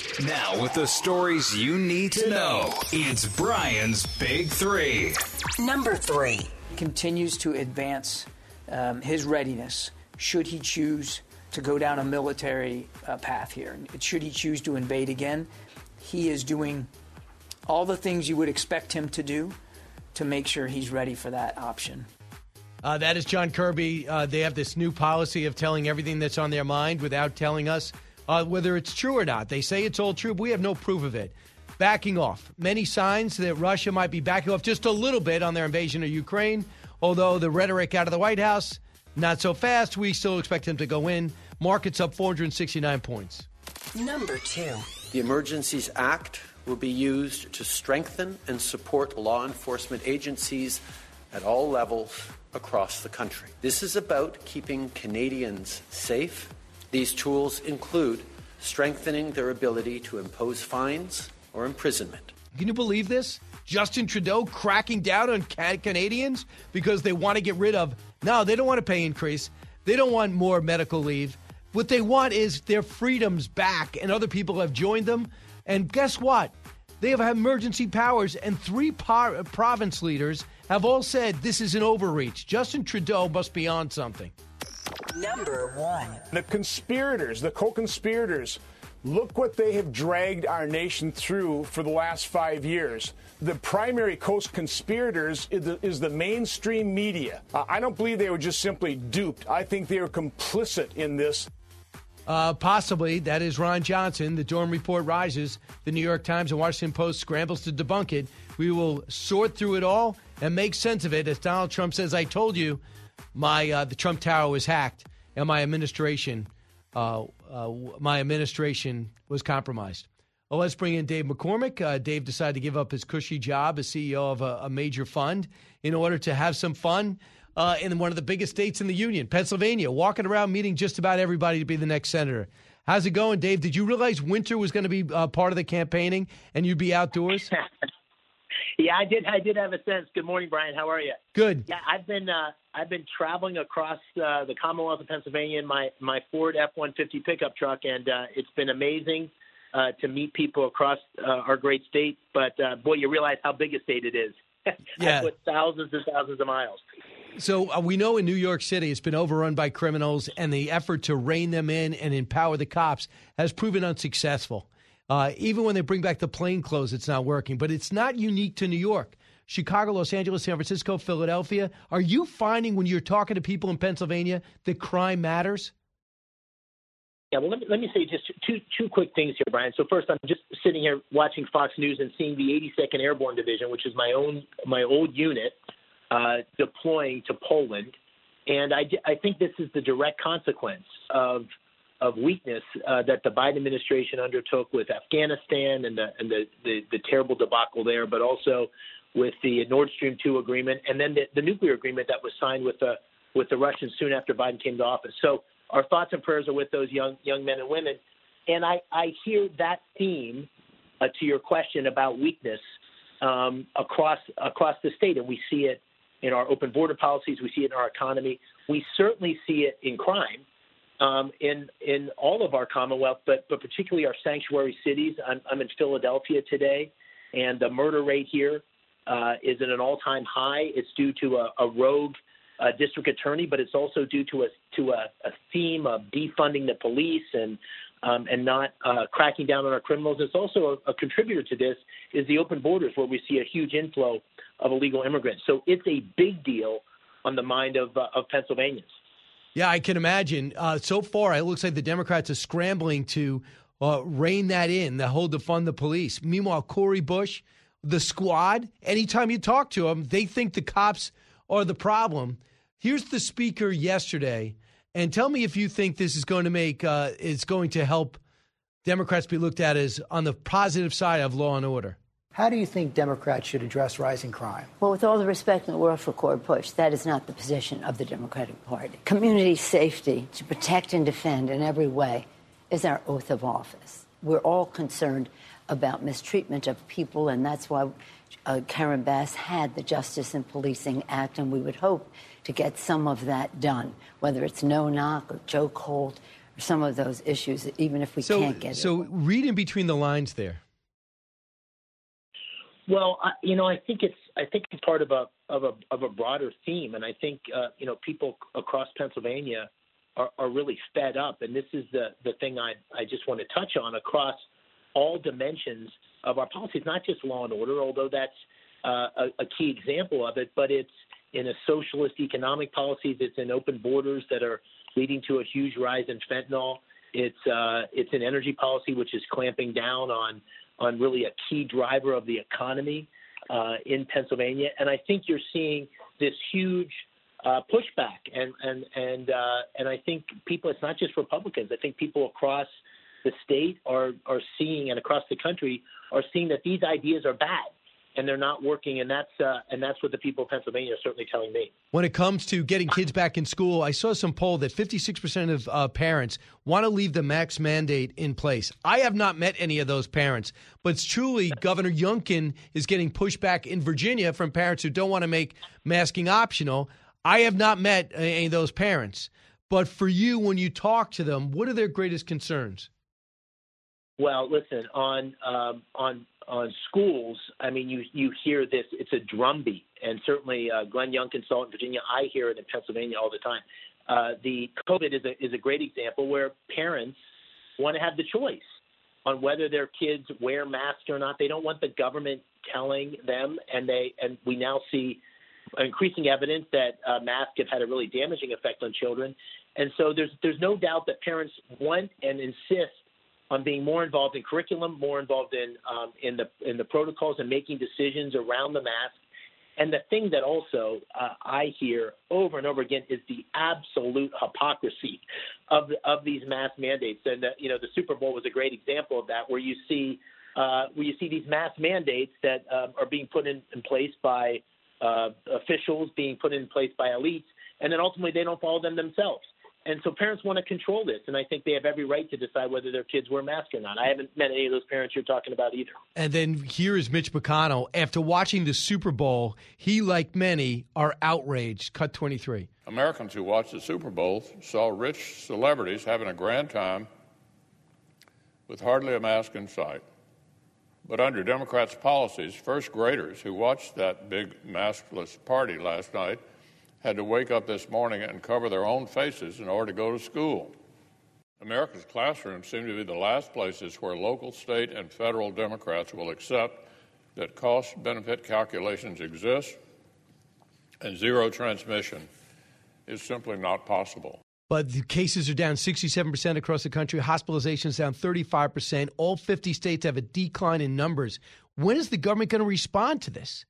Now with the stories you need to know, it's Brian's Big Three. Number 3. Continues to advance his readiness should he choose to go down a military path here. Should he choose to invade again, he is doing all the things you would expect him to do to make sure he's ready for that option. That is John Kirby. They have this new policy of telling everything that's on their mind without telling us whether it's true or not. They say it's all true, but we have no proof of it. Backing off. Many signs that Russia might be backing off just a little bit on their invasion of Ukraine, although the rhetoric out of the White House, not so fast. We still expect them to go in. Markets up 469 points. Number 2. The Emergencies Act will be used to strengthen and support law enforcement agencies at all levels across the country. This is about keeping Canadians safe. These tools include strengthening their ability to impose fines or imprisonment. Can you believe this? Justin Trudeau cracking down on Canadians because they want to get rid of, no, they don't want a pay increase. They don't want more medical leave. What they want is their freedoms back, and other people have joined them. And guess what? They have emergency powers, and 3 province leaders have all said this is an overreach. Justin Trudeau must be on something. Number 1. The conspirators, the co-conspirators, look what they have dragged our nation through for the last 5 years. The primary co-conspirators is the mainstream media. I don't believe they were just simply duped. I think they were complicit in this. Possibly. That is Ron Johnson. The Durham Report rises. The New York Times and Washington Post scrambles to debunk it. We will sort through it all and make sense of it. As Donald Trump says, I told you the Trump Tower was hacked and my administration was compromised. Well, let's bring in Dave McCormick. Dave decided to give up his cushy job as CEO of a major fund in order to have some fun in one of the biggest states in the union, Pennsylvania, walking around meeting just about everybody to be the next senator. How's it going, Dave? Did you realize winter was going to be part of the campaigning and you'd be outdoors? Yeah, I did have a sense. Good morning, Brian. How are you? Good. Yeah, I've been traveling across the Commonwealth of Pennsylvania in my Ford F-150 pickup truck, and it's been amazing to meet people across our great state. But boy, you realize how big a state it is. Yeah, with thousands and thousands of miles. So we know in New York City it's been overrun by criminals, and the effort to rein them in and empower the cops has proven unsuccessful. Even when they bring back the plainclothes, it's not working. But it's not unique to New York. Chicago, Los Angeles, San Francisco, Philadelphia. Are you finding when you're talking to people in Pennsylvania that crime matters? Yeah, well, let me say just two quick things here, Brian. So first, I'm just sitting here watching Fox News and seeing the 82nd Airborne Division, which is my old unit, deploying to Poland. And I think this is the direct consequence of weakness that the Biden administration undertook with Afghanistan and the terrible debacle there, but also with the Nord Stream 2 agreement and then the nuclear agreement that was signed with the Russians soon after Biden came to office. So our thoughts and prayers are with those young men and women. And I hear that theme to your question about weakness across the state, and we see it in our open border policies. We see it in our economy. We certainly see it in crime. In all of our Commonwealth, but particularly our sanctuary cities. I'm in Philadelphia today, and the murder rate here is at an all-time high. It's due to a rogue district attorney, but it's also due to a theme of defunding the police and not cracking down on our criminals. It's also a contributor to this is the open borders, where we see a huge inflow of illegal immigrants. So it's a big deal on the mind of Pennsylvanians. Yeah, I can imagine. So far, it looks like the Democrats are scrambling to rein that in, the whole defund the police. Meanwhile, Cori Bush, the squad, anytime you talk to them, they think the cops are the problem. Here's the speaker yesterday, and tell me if you think this is going to help Democrats be looked at as on the positive side of law and order. How do you think Democrats should address rising crime? Well, with all the respect in the world for Cori Bush, that is not the position of the Democratic Party. Community safety, to protect and defend in every way, is our oath of office. We're all concerned about mistreatment of people, and that's why Karen Bass had the Justice in Policing Act, and we would hope to get some of that done, whether it's no-knock or Joe Colt or some of those issues, even if we can't get it. So read in between the lines there. Well, I think it's part of a broader theme, and I think people across Pennsylvania are really fed up, and this is the thing I just want to touch on across all dimensions of our policies, not just law and order, although that's a key example of it, but it's in a socialist economic policies, it's in open borders that are leading to a huge rise in fentanyl. It's an energy policy which is clamping down on really a key driver of the economy in Pennsylvania, and I think you're seeing this huge pushback, and I think people. It's not just Republicans. I think people across the state are seeing, and across the country are seeing that these ideas are bad and they're not working, and that's what the people of Pennsylvania are certainly telling me. When it comes to getting kids back in school, I saw some poll that 56% of parents want to leave the mask mandate in place. I have not met any of those parents, but it's truly Governor Youngkin is getting pushback in Virginia from parents who don't want to make masking optional. I have not met any of those parents. But for you, when you talk to them, what are their greatest concerns? Well, listen, on schools, I mean, you hear this, it's a drumbeat, and certainly Glenn Youngkin saw it in Virginia. I hear it in Pennsylvania all the time. The COVID is a great example where parents want to have the choice on whether their kids wear masks or not. They don't want the government telling them, and we now see increasing evidence that masks have had a really damaging effect on children. And so there's no doubt that parents want and insist on being more involved in curriculum, more involved in the protocols and making decisions around the mask. And the thing that also I hear over and over again is the absolute hypocrisy of these mask mandates. And the Super Bowl was a great example of that, where you see these mask mandates that are being put in place by officials, being put in place by elites, and then ultimately they don't follow them themselves. And so parents want to control this, and I think they have every right to decide whether their kids wear masks or not. I haven't met any of those parents you're talking about either. And then here is Mitch McConnell. After watching the Super Bowl, he, like many, are outraged. Cut 23. Americans who watched the Super Bowl saw rich celebrities having a grand time with hardly a mask in sight. But under Democrats' policies, first graders who watched that big maskless party last night had to wake up this morning and cover their own faces in order to go to school. America's classrooms seem to be the last places where local, state, and federal Democrats will accept that cost-benefit calculations exist and zero transmission is simply not possible. But the cases are down 67% across the country. Hospitalizations down 35%. All 50 states have a decline in numbers. When is the government going to respond to this?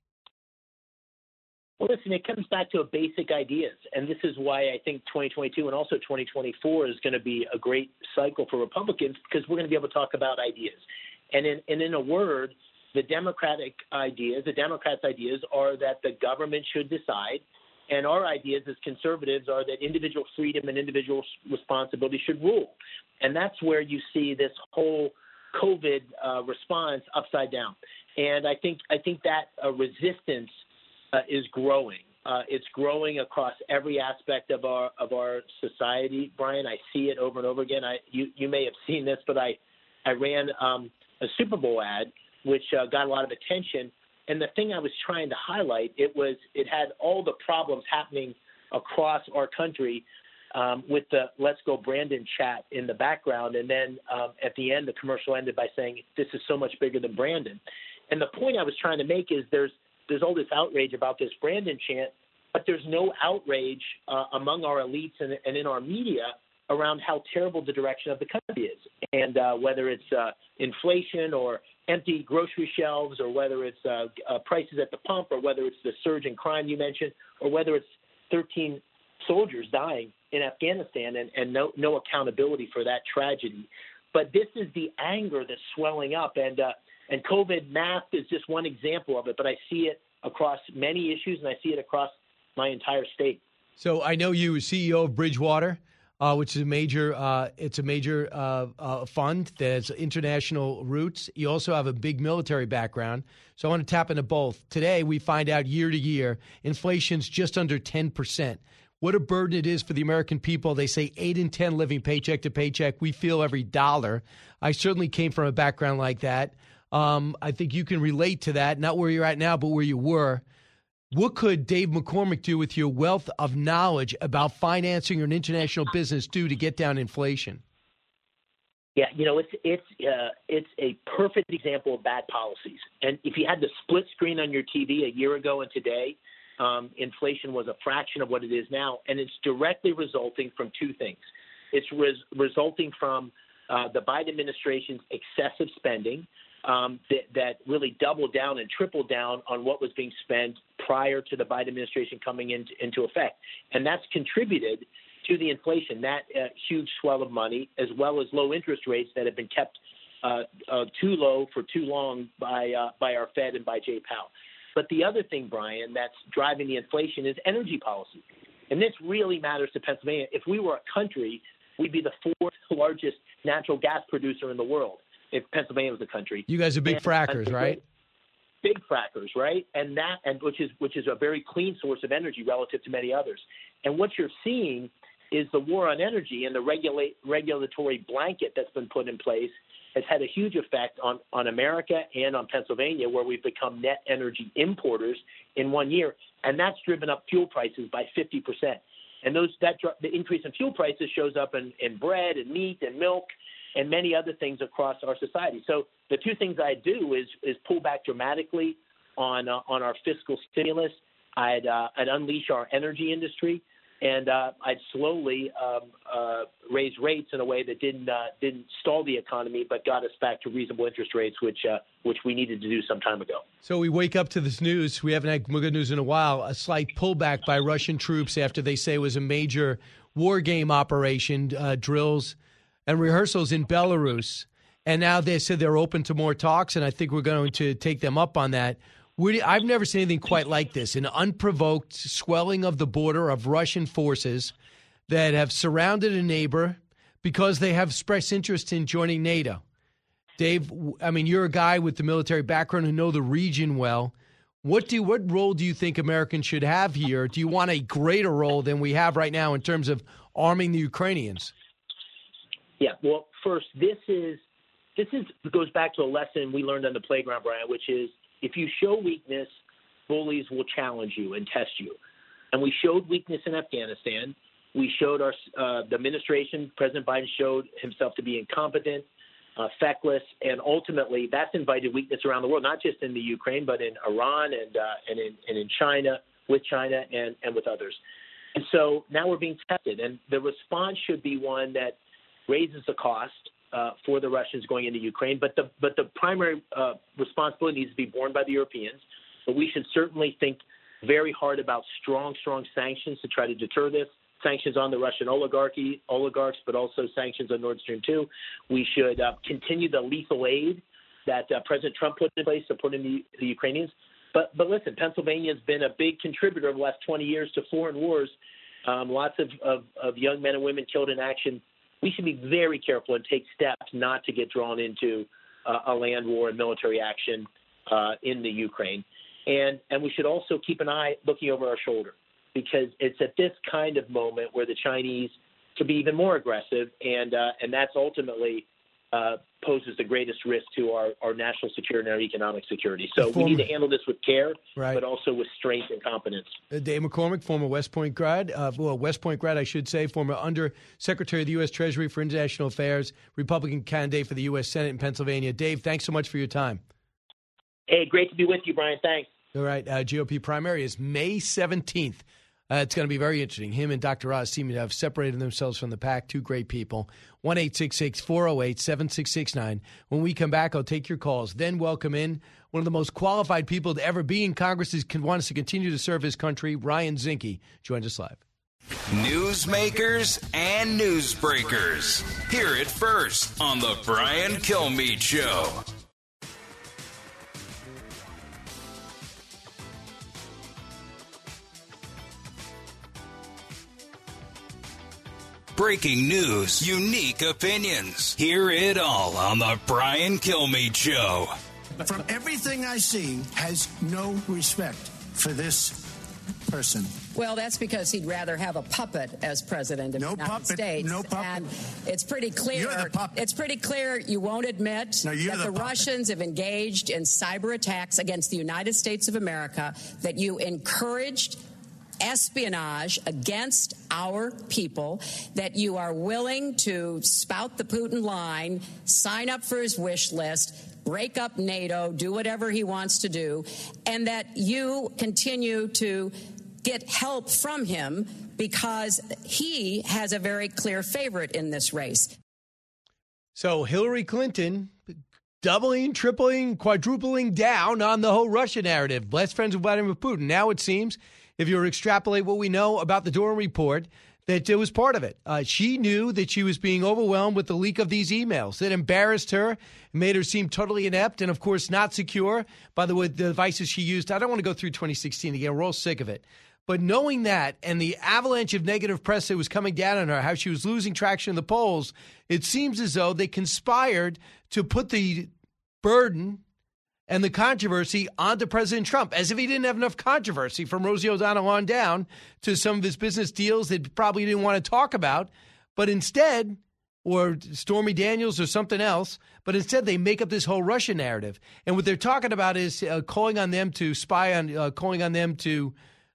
Well, listen, it comes back to basic ideas, and this is why I think 2022 and also 2024 is going to be a great cycle for Republicans, because we're going to be able to talk about ideas. And in a word, the Democrats' ideas are that the government should decide, and our ideas as conservatives are that individual freedom and individual responsibility should rule. And that's where you see this whole COVID response upside down. And I think that resistance is growing. It's growing across every aspect of our society, Brian. I see it over and over again. You may have seen this, but I ran a Super Bowl ad which got a lot of attention. And the thing I was trying to highlight, it had all the problems happening across our country with the "Let's Go Brandon" chat in the background, and then at the end, the commercial ended by saying, "This is so much bigger than Brandon." And the point I was trying to make is there's all this outrage about this Brandon chant, but there's no outrage among our elites and in our media around how terrible the direction of the country is. And whether it's inflation or empty grocery shelves, or whether it's prices at the pump, or whether it's the surge in crime you mentioned, or whether it's 13 soldiers dying in Afghanistan and no accountability for that tragedy. But this is the anger that's swelling up, and COVID mask is just one example of it, but I see it across many issues, and I see it across my entire state. So I know you were CEO of Bridgewater, which is a major fund that has international roots. You also have a big military background. So I want to tap into both. Today, we find out year to year, inflation's just under 10%. What a burden it is for the American people. They say 8 in 10 living paycheck to paycheck. We feel every dollar. I certainly came from a background like that. I think you can relate to that, not where you're at now, but where you were. What could Dave McCormick do with your wealth of knowledge about financing an international business do to get down inflation? Yeah, it's a perfect example of bad policies. And if you had the split screen on your TV a year ago and today, inflation was a fraction of what it is now, and it's directly resulting from two things. It's resulting from the Biden administration's excessive spending that really doubled down and tripled down on what was being spent prior to the Biden administration coming into effect. And that's contributed to the inflation, that huge swell of money, as well as low interest rates that have been kept too low for too long by our Fed and by Jay Powell. But the other thing, Brian, that's driving the inflation is energy policy. And this really matters to Pennsylvania. If we were a country, we'd be the fourth largest natural gas producer in the world if Pennsylvania was a country. You guys are big frackers, right? Big frackers, right? And which is a very clean source of energy relative to many others. And what you're seeing is the war on energy and the regulatory blanket that's been put in place has had a huge effect on America and on Pennsylvania, where we've become net energy importers in 1 year. And that's driven up fuel prices by 50%. And the increase in fuel prices shows up in bread and meat and milk and many other things across our society. So the two things I do is pull back dramatically on our fiscal stimulus. I'd unleash our energy industry, and I'd slowly raise rates in a way that didn't stall the economy, but got us back to reasonable interest rates, which we needed to do some time ago. So we wake up to this news. We haven't had good news in a while. A slight pullback by Russian troops after they say it was a major war game operation, drills and rehearsals in Belarus. And now they said they're open to more talks, and I think we're going to take them up on that. I've never seen anything quite like this, an unprovoked swelling of the border of Russian forces that have surrounded a neighbor because they have expressed interest in joining NATO. Dave, I mean, you're a guy with the military background who know the region well. What role do you think Americans should have here? Do you want a greater role than we have right now in terms of arming the Ukrainians? Yeah, well, first, this goes back to a lesson we learned on the playground, Brian, which is if you show weakness, bullies will challenge you and test you. And we showed weakness in Afghanistan. We showed the administration, President Biden showed himself to be incompetent, feckless, and ultimately that's invited weakness around the world, not just in the Ukraine, but in Iran and in China, with China and with others. And so now we're being tested, and the response should be one that raises the cost for the Russians going into Ukraine, but the primary responsibility needs to be borne by the Europeans. But we should certainly think very hard about strong sanctions to try to deter this. Sanctions on the Russian oligarchs, but also sanctions on Nord Stream 2. We should continue the lethal aid that President Trump put in place supporting the Ukrainians. But listen, Pennsylvania has been a big contributor over the last 20 years to foreign wars. Lots of young men and women killed in action. We should be very careful and take steps not to get drawn into a land war and military action in the Ukraine. And we should also keep an eye looking over our shoulder, because it's at this kind of moment where the Chinese could be even more aggressive, and that's ultimately poses the greatest risk to our national security and our economic security. So we need to handle this with care, but also with strength and competence. Dave McCormick, former West Point grad, I should say, former Undersecretary of the U.S. Treasury for International Affairs, Republican candidate for the U.S. Senate in Pennsylvania. Dave, thanks so much for your time. Hey, great to be with you, Brian. Thanks. All right, GOP primary is May 17th. It's going to be very interesting. Him and Dr. Oz seem to have separated themselves from the pack. Two great people. 1-866-408-7669. When we come back, I'll take your calls. Then welcome in one of the most qualified people to ever be in Congress who wants to continue to serve his country, Ryan Zinke. Join us live. Newsmakers and newsbreakers. Hear it first on the Brian Kilmeade Show. Breaking news, unique opinions. Hear it all on the Brian Kilmeade Show. From everything I see, has no respect for this person. Well, that's because he'd rather have a puppet as president of the United States. No puppet. And it's pretty clear. You're the puppet. It's pretty clear you won't admit that the Russians have engaged in cyber attacks against the United States of America, that you encouraged espionage against our people, that you are willing to spout the Putin line, sign up for his wish list, break up NATO, do whatever he wants to do, and that you continue to get help from him because he has a very clear favorite in this race. So Hillary Clinton doubling, tripling, quadrupling down on the whole Russia narrative. Best friends with Vladimir Putin. Now it seems, if you extrapolate what we know about the Durham report, that it was part of it. She knew that she was being overwhelmed with the leak of these emails that embarrassed her, made her seem totally inept, and, of course, not secure by the devices she used. I don't want to go through 2016 again. We're all sick of it. But knowing that and the avalanche of negative press that was coming down on her, how she was losing traction in the polls, it seems as though they conspired to put the burden and the controversy onto President Trump, as if he didn't have enough controversy from Rosie O'Donnell on down to some of his business deals that probably didn't want to talk about. But instead, or Stormy Daniels or something else, but instead they make up this whole Russia narrative. And what they're talking about is calling on them to spy on, calling on them to,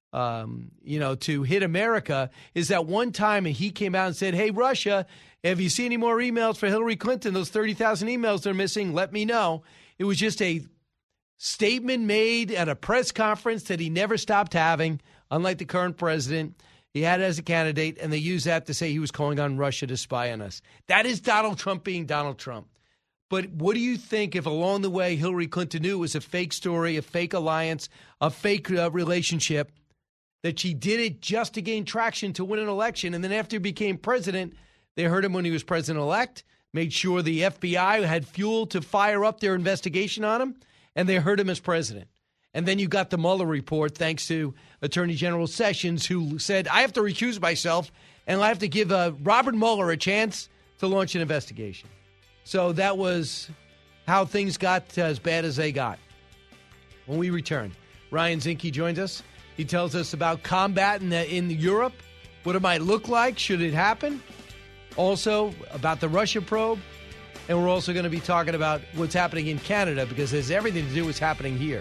to hit America. Is that one time he came out and said, hey, Russia, have you seen any more emails for Hillary Clinton? Those 30,000 emails they're missing, let me know. It was just a statement made at a press conference that he never stopped having, unlike the current president. He had it as a candidate, and they used that to say he was calling on Russia to spy on us. That is Donald Trump being Donald Trump. But what do you think if along the way Hillary Clinton knew it was a fake story, a fake alliance, a fake relationship, that she did it just to gain traction to win an election, and then after he became president, they heard him when he was president-elect, made sure the FBI had fuel to fire up their investigation on him, and they heard him as president. And then you got the Mueller report, thanks to Attorney General Sessions, who said, I have to recuse myself, and I have to give Robert Mueller a chance to launch an investigation. So that was how things got as bad as they got. When we return, Ryan Zinke joins us. He tells us about combat in Europe, what it might look like, should it happen. Also, about the Russia probe. And we're also going to be talking about what's happening in Canada, because there's everything to do with what's happening here.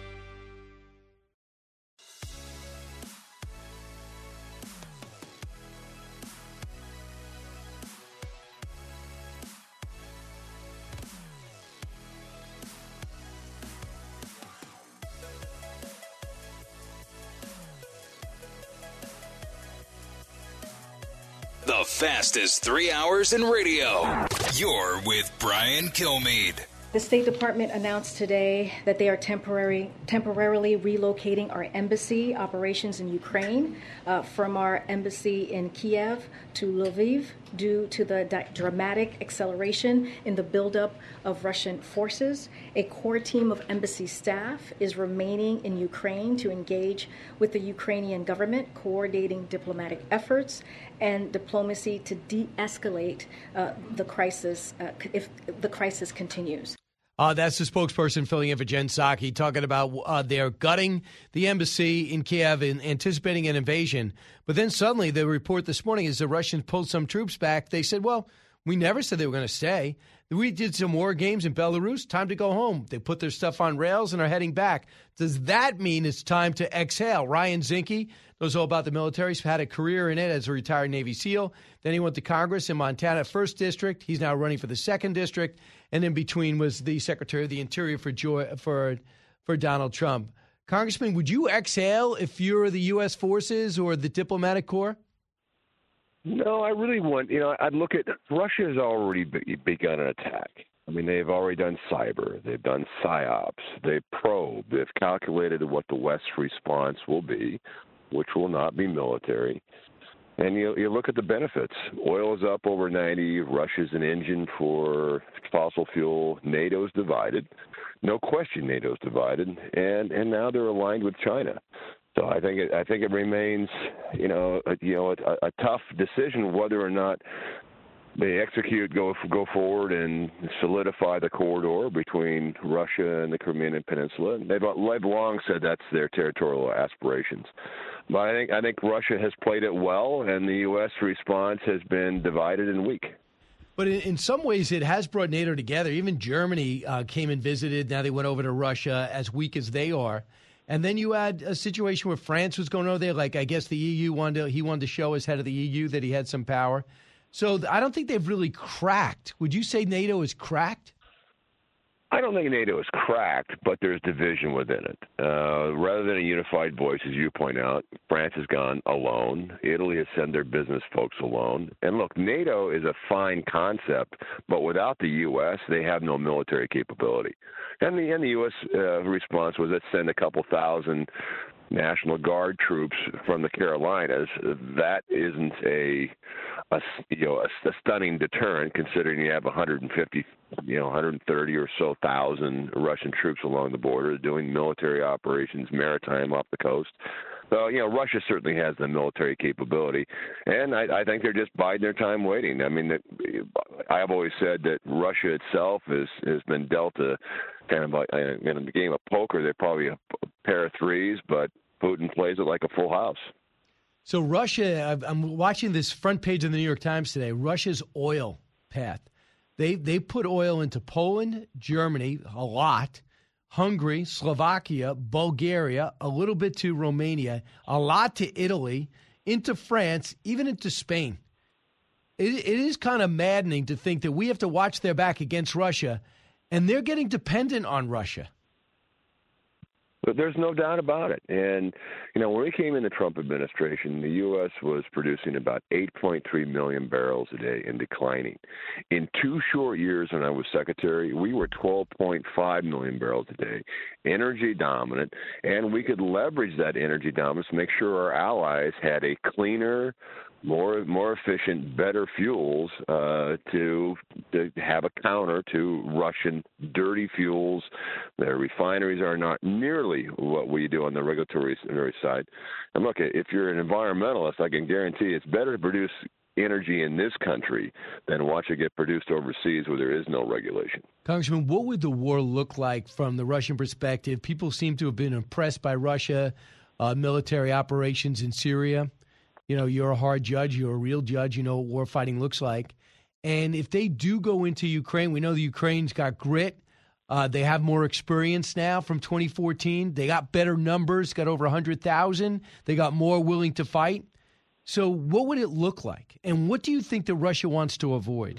The fastest 3 hours in radio. You're with Brian Kilmeade. The State Department announced today that they are temporarily relocating our embassy operations in Ukraine from our embassy in Kiev to Lviv due to the dramatic acceleration in the buildup of Russian forces. A core team of embassy staff is remaining in Ukraine to engage with the Ukrainian government, coordinating diplomatic efforts and diplomacy to de-escalate the crisis if the crisis continues. That's the spokesperson filling in for Jen Psaki, talking about they're gutting the embassy in Kiev and anticipating an invasion. But then suddenly the report this morning is the Russians pulled some troops back. They said, well, we never said they were going to stay. We did some war games in Belarus. Time to go home. They put their stuff on rails and are heading back. Does that mean it's time to exhale? Ryan Zinke knows all about the military. He's had a career in it as a retired Navy SEAL. Then he went to Congress in Montana, 1st District. He's now running for the 2nd District. And in between was the Secretary of the Interior for Donald Trump. Congressman, would you exhale if you're the U.S. forces or the diplomatic corps? No, I really want, I'd look at Russia has already begun an attack. I mean, they've already done cyber. They've done psyops. They've probed. They've calculated what the West's response will be, which will not be military. And you look at the benefits. Oil is up over 90. Russia's an engine for fossil fuel. NATO's divided. No question NATO's divided. And now they're aligned with China. So I think it remains, a tough decision whether or not they execute, go forward, and solidify the corridor between Russia and the Crimean Peninsula. They've long said that's their territorial aspirations. But I think Russia has played it well, and the U.S. response has been divided and weak. But in some ways, it has brought NATO together. Even Germany came and visited. Now they went over to Russia, as weak as they are. And then you had a situation where France was going over there. Like, I guess the EU wanted to show as head of the EU that he had some power. So I don't think they've really cracked. Would you say NATO is cracked? I don't think NATO is cracked, but there's division within it. Rather than a unified voice, as you point out, France has gone alone. Italy has sent their business folks alone. And look, NATO is a fine concept, but without the U.S., they have no military capability. And the U.S. Response was let's send a couple thousand National Guard troops from the Carolinas. That isn't a stunning deterrent, considering you have 130 or so thousand Russian troops along the border doing military operations, maritime off the coast. So, Russia certainly has the military capability, and I think they're just biding their time waiting. I mean, I've always said that Russia itself has been dealt a kind of like in the game of poker. They're probably a pair of threes, but Putin plays it like a full house. So Russia, I'm watching this front page of the New York Times today, Russia's oil path. They put oil into Poland, Germany, a lot, Hungary, Slovakia, Bulgaria, a little bit to Romania, a lot to Italy, into France, even into Spain. It is kind of maddening to think that we have to watch their back against Russia, and they're getting dependent on Russia. But there's no doubt about it. And, when we came in the Trump administration, the U.S. was producing about 8.3 million barrels a day and declining. In 2 short years when I was secretary, we were 12.5 million barrels a day, energy dominant, and we could leverage that energy dominance to make sure our allies had a cleaner, more efficient, better fuels to have a counter to Russian dirty fuels. Their refineries are not nearly what we do on the regulatory side. And look, if you're an environmentalist, I can guarantee it's better to produce energy in this country than watch it get produced overseas where there is no regulation. Congressman, what would the war look like from the Russian perspective? People seem to have been impressed by Russia military operations in Syria. You're a hard judge. You're a real judge. You know what war fighting looks like. And if they do go into Ukraine, we know the Ukraine's got grit. They have more experience now from 2014. They got better numbers, got over 100,000. They got more willing to fight. So what would it look like? And what do you think that Russia wants to avoid?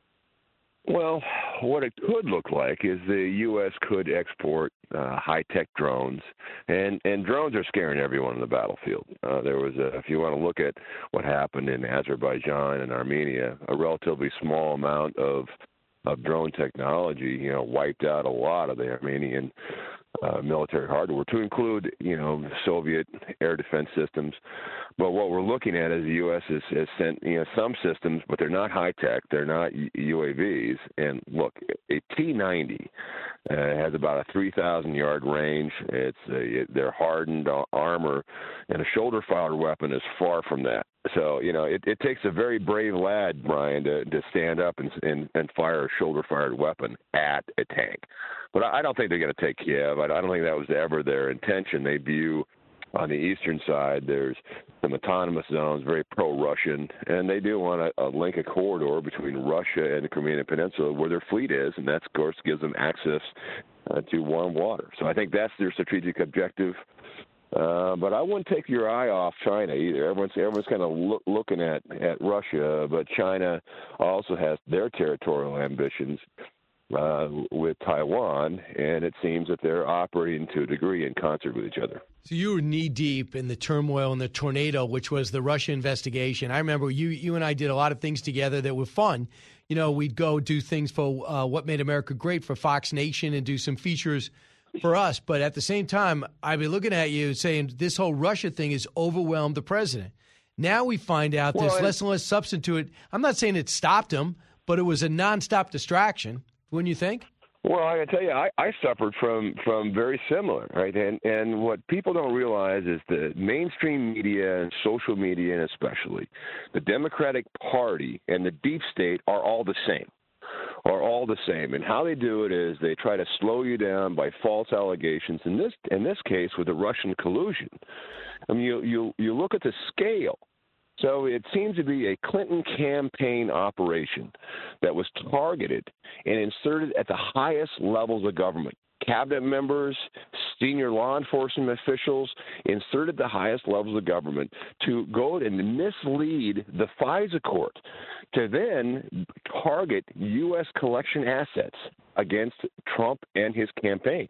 Well, what it could look like is the U.S. could export high-tech drones, and drones are scaring everyone on the battlefield. There was, if you want to look at what happened in Azerbaijan and Armenia, a relatively small amount of drone technology, wiped out a lot of the Armenian military hardware, to include, Soviet air defense systems. But what we're looking at is the U.S. has sent, some systems, but they're not high-tech. They're not UAVs. And look, a T-90 has about a 3,000-yard range. They're hardened armor, and a shoulder-fired weapon is far from that. So, it takes a very brave lad, Brian, to stand up and fire a shoulder-fired weapon at a tank. But I don't think they're going to take Kiev. I don't think that was ever their intention. They view on the eastern side, there's some autonomous zones, very pro-Russian, and they do want to link a corridor between Russia and the Crimean Peninsula where their fleet is, and that, of course, gives them access to warm water. So I think that's their strategic objective. But I wouldn't take your eye off China either. Everyone's kind of looking at Russia, but China also has their territorial ambitions. with Taiwan, and it seems that they're operating to a degree in concert with each other. So you were knee-deep in the turmoil and the tornado, which was the Russia investigation. I remember you and I did a lot of things together that were fun. You know, we'd go do things for What Made America Great for Fox Nation and do some features for us. But at the same time, I'd be looking at you saying this whole Russia thing has overwhelmed the president. Now we find out there's less and less substance to it. I'm not saying it stopped him, but it was a nonstop distraction. Wouldn't you think? Well, I can tell you, I suffered from very similar, right? And what people don't realize is the mainstream media and social media, and especially the Democratic Party and the deep state are all the same. And how they do it is they try to slow you down by false allegations. In this case, with the Russian collusion, I mean, you look at the scale. So it seems to be a Clinton campaign operation that was targeted and inserted at the highest levels of government. Cabinet members, senior law enforcement officials inserted at the highest levels of government to go and mislead the FISA court to then target U.S. collection assets against Trump and his campaign.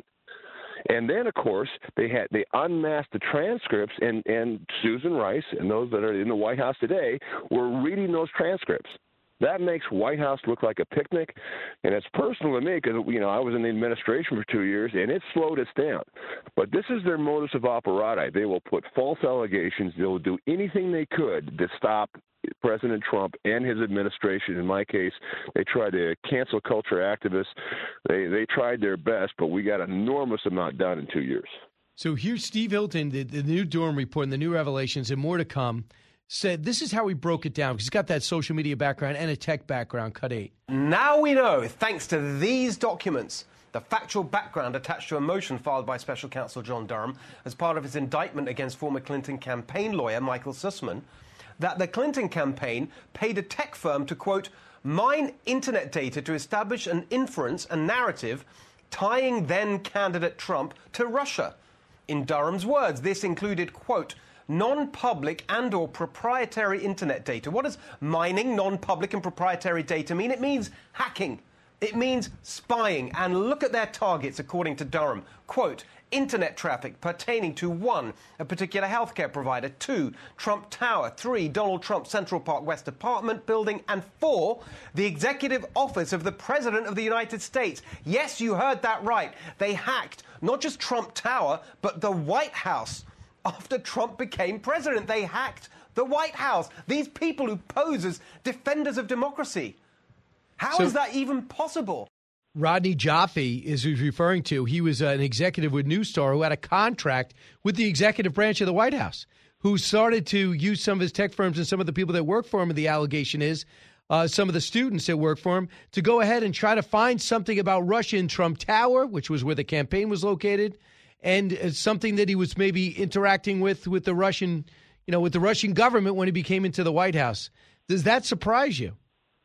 And then, of course, they unmasked the transcripts, and Susan Rice and those that are in the White House today were reading those transcripts. That makes White House look like a picnic, and it's personal to me because, you know, I was in the administration for 2 years, and it slowed us down. But this is their modus operandi. They will put false allegations. They will do anything they could to stop President Trump and his administration. In my case, they tried to cancel culture activists. They tried their best, but we got an enormous amount done in 2 years. So here's Steve Hilton, the new Durham report and the new revelations and more to come, said this is how he broke it down because he's got that social media background and a tech background. Cut 8. Now we know, thanks to these documents, the factual background attached to a motion filed by Special Counsel John Durham as part of his indictment against former Clinton campaign lawyer Michael Sussman, that the Clinton campaign paid a tech firm to, quote, mine internet data to establish an inference, a narrative, tying then-candidate Trump to Russia. In Durham's words, this included, quote, non-public and or proprietary internet data. What does mining non-public and proprietary data mean? It means hacking. It means spying. And look at their targets, according to Durham. Quote, internet traffic pertaining to 1, a particular healthcare provider, 2, Trump Tower, 3, Donald Trump Central Park West apartment building, and 4, the executive office of the President of the United States. Yes, you heard that right. They hacked not just Trump Tower, but the White House. After Trump became president, they hacked the White House. These people who pose as defenders of democracy. How is that even possible? Rodney Jaffe is who he's referring to. He was an executive with Newstar who had a contract with the executive branch of the White House, who started to use some of his tech firms and some of the people that work for him, and the allegation is some of the students that work for him, to go ahead and try to find something about Russia in Trump Tower, which was where the campaign was located, and something that he was maybe interacting with the Russian, with the Russian government when he became into the White House. Does that surprise you?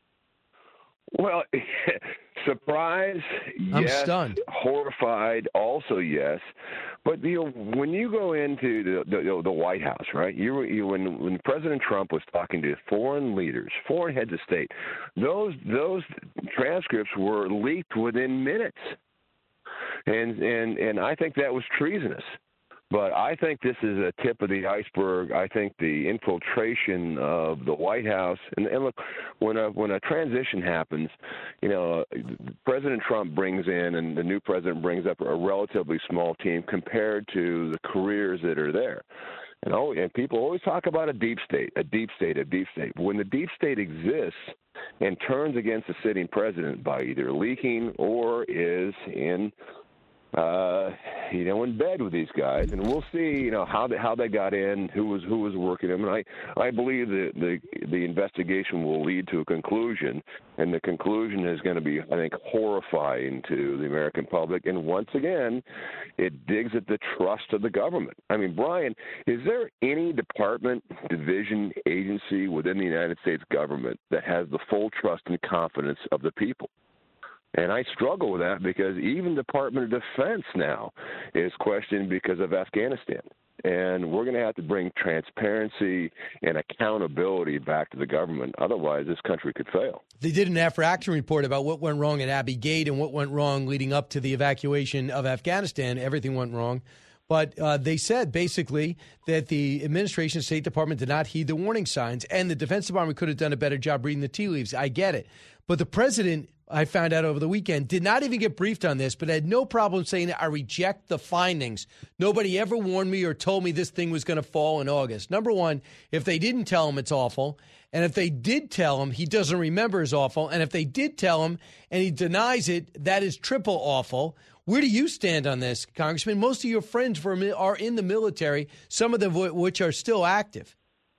Well, surprise, yes. I'm stunned. Horrified, also yes. But when you go into the White House, right? When President Trump was talking to foreign leaders, foreign heads of state, those transcripts were leaked within minutes, and I think that was treasonous. But I think this is a tip of the iceberg. I think the infiltration of the White House, and look, when a transition happens, President Trump brings in, and the new president brings up a relatively small team compared to the careers that are there. And people always talk about a deep state. But when the deep state exists and turns against the sitting president by either leaking or is in bed with these guys, and we'll see, how they got in, who was working them, and I believe that the investigation will lead to a conclusion, and the conclusion is going to be, I think, horrifying to the American public, and once again, it digs at the trust of the government. I mean, Brian, is there any department, division, agency within the United States government that has the full trust and confidence of the people? And I struggle with that because even Department of Defense now is questioned because of Afghanistan. And we're going to have to bring transparency and accountability back to the government. Otherwise, this country could fail. They did an after-action report about what went wrong at Abbey Gate and what went wrong leading up to the evacuation of Afghanistan. Everything went wrong. But they said basically that the administration and State Department did not heed the warning signs, and the Defense Department could have done a better job reading the tea leaves. I get it. But the president, I found out over the weekend, did not even get briefed on this, but had no problem saying, I reject the findings. Nobody ever warned me or told me this thing was going to fall in August. Number one, if they didn't tell him, it's awful. And if they did tell him, he doesn't remember is awful. And if they did tell him and he denies it, that is triple awful. Where do you stand on this, Congressman? Most of your friends are in the military, some of them which are still active.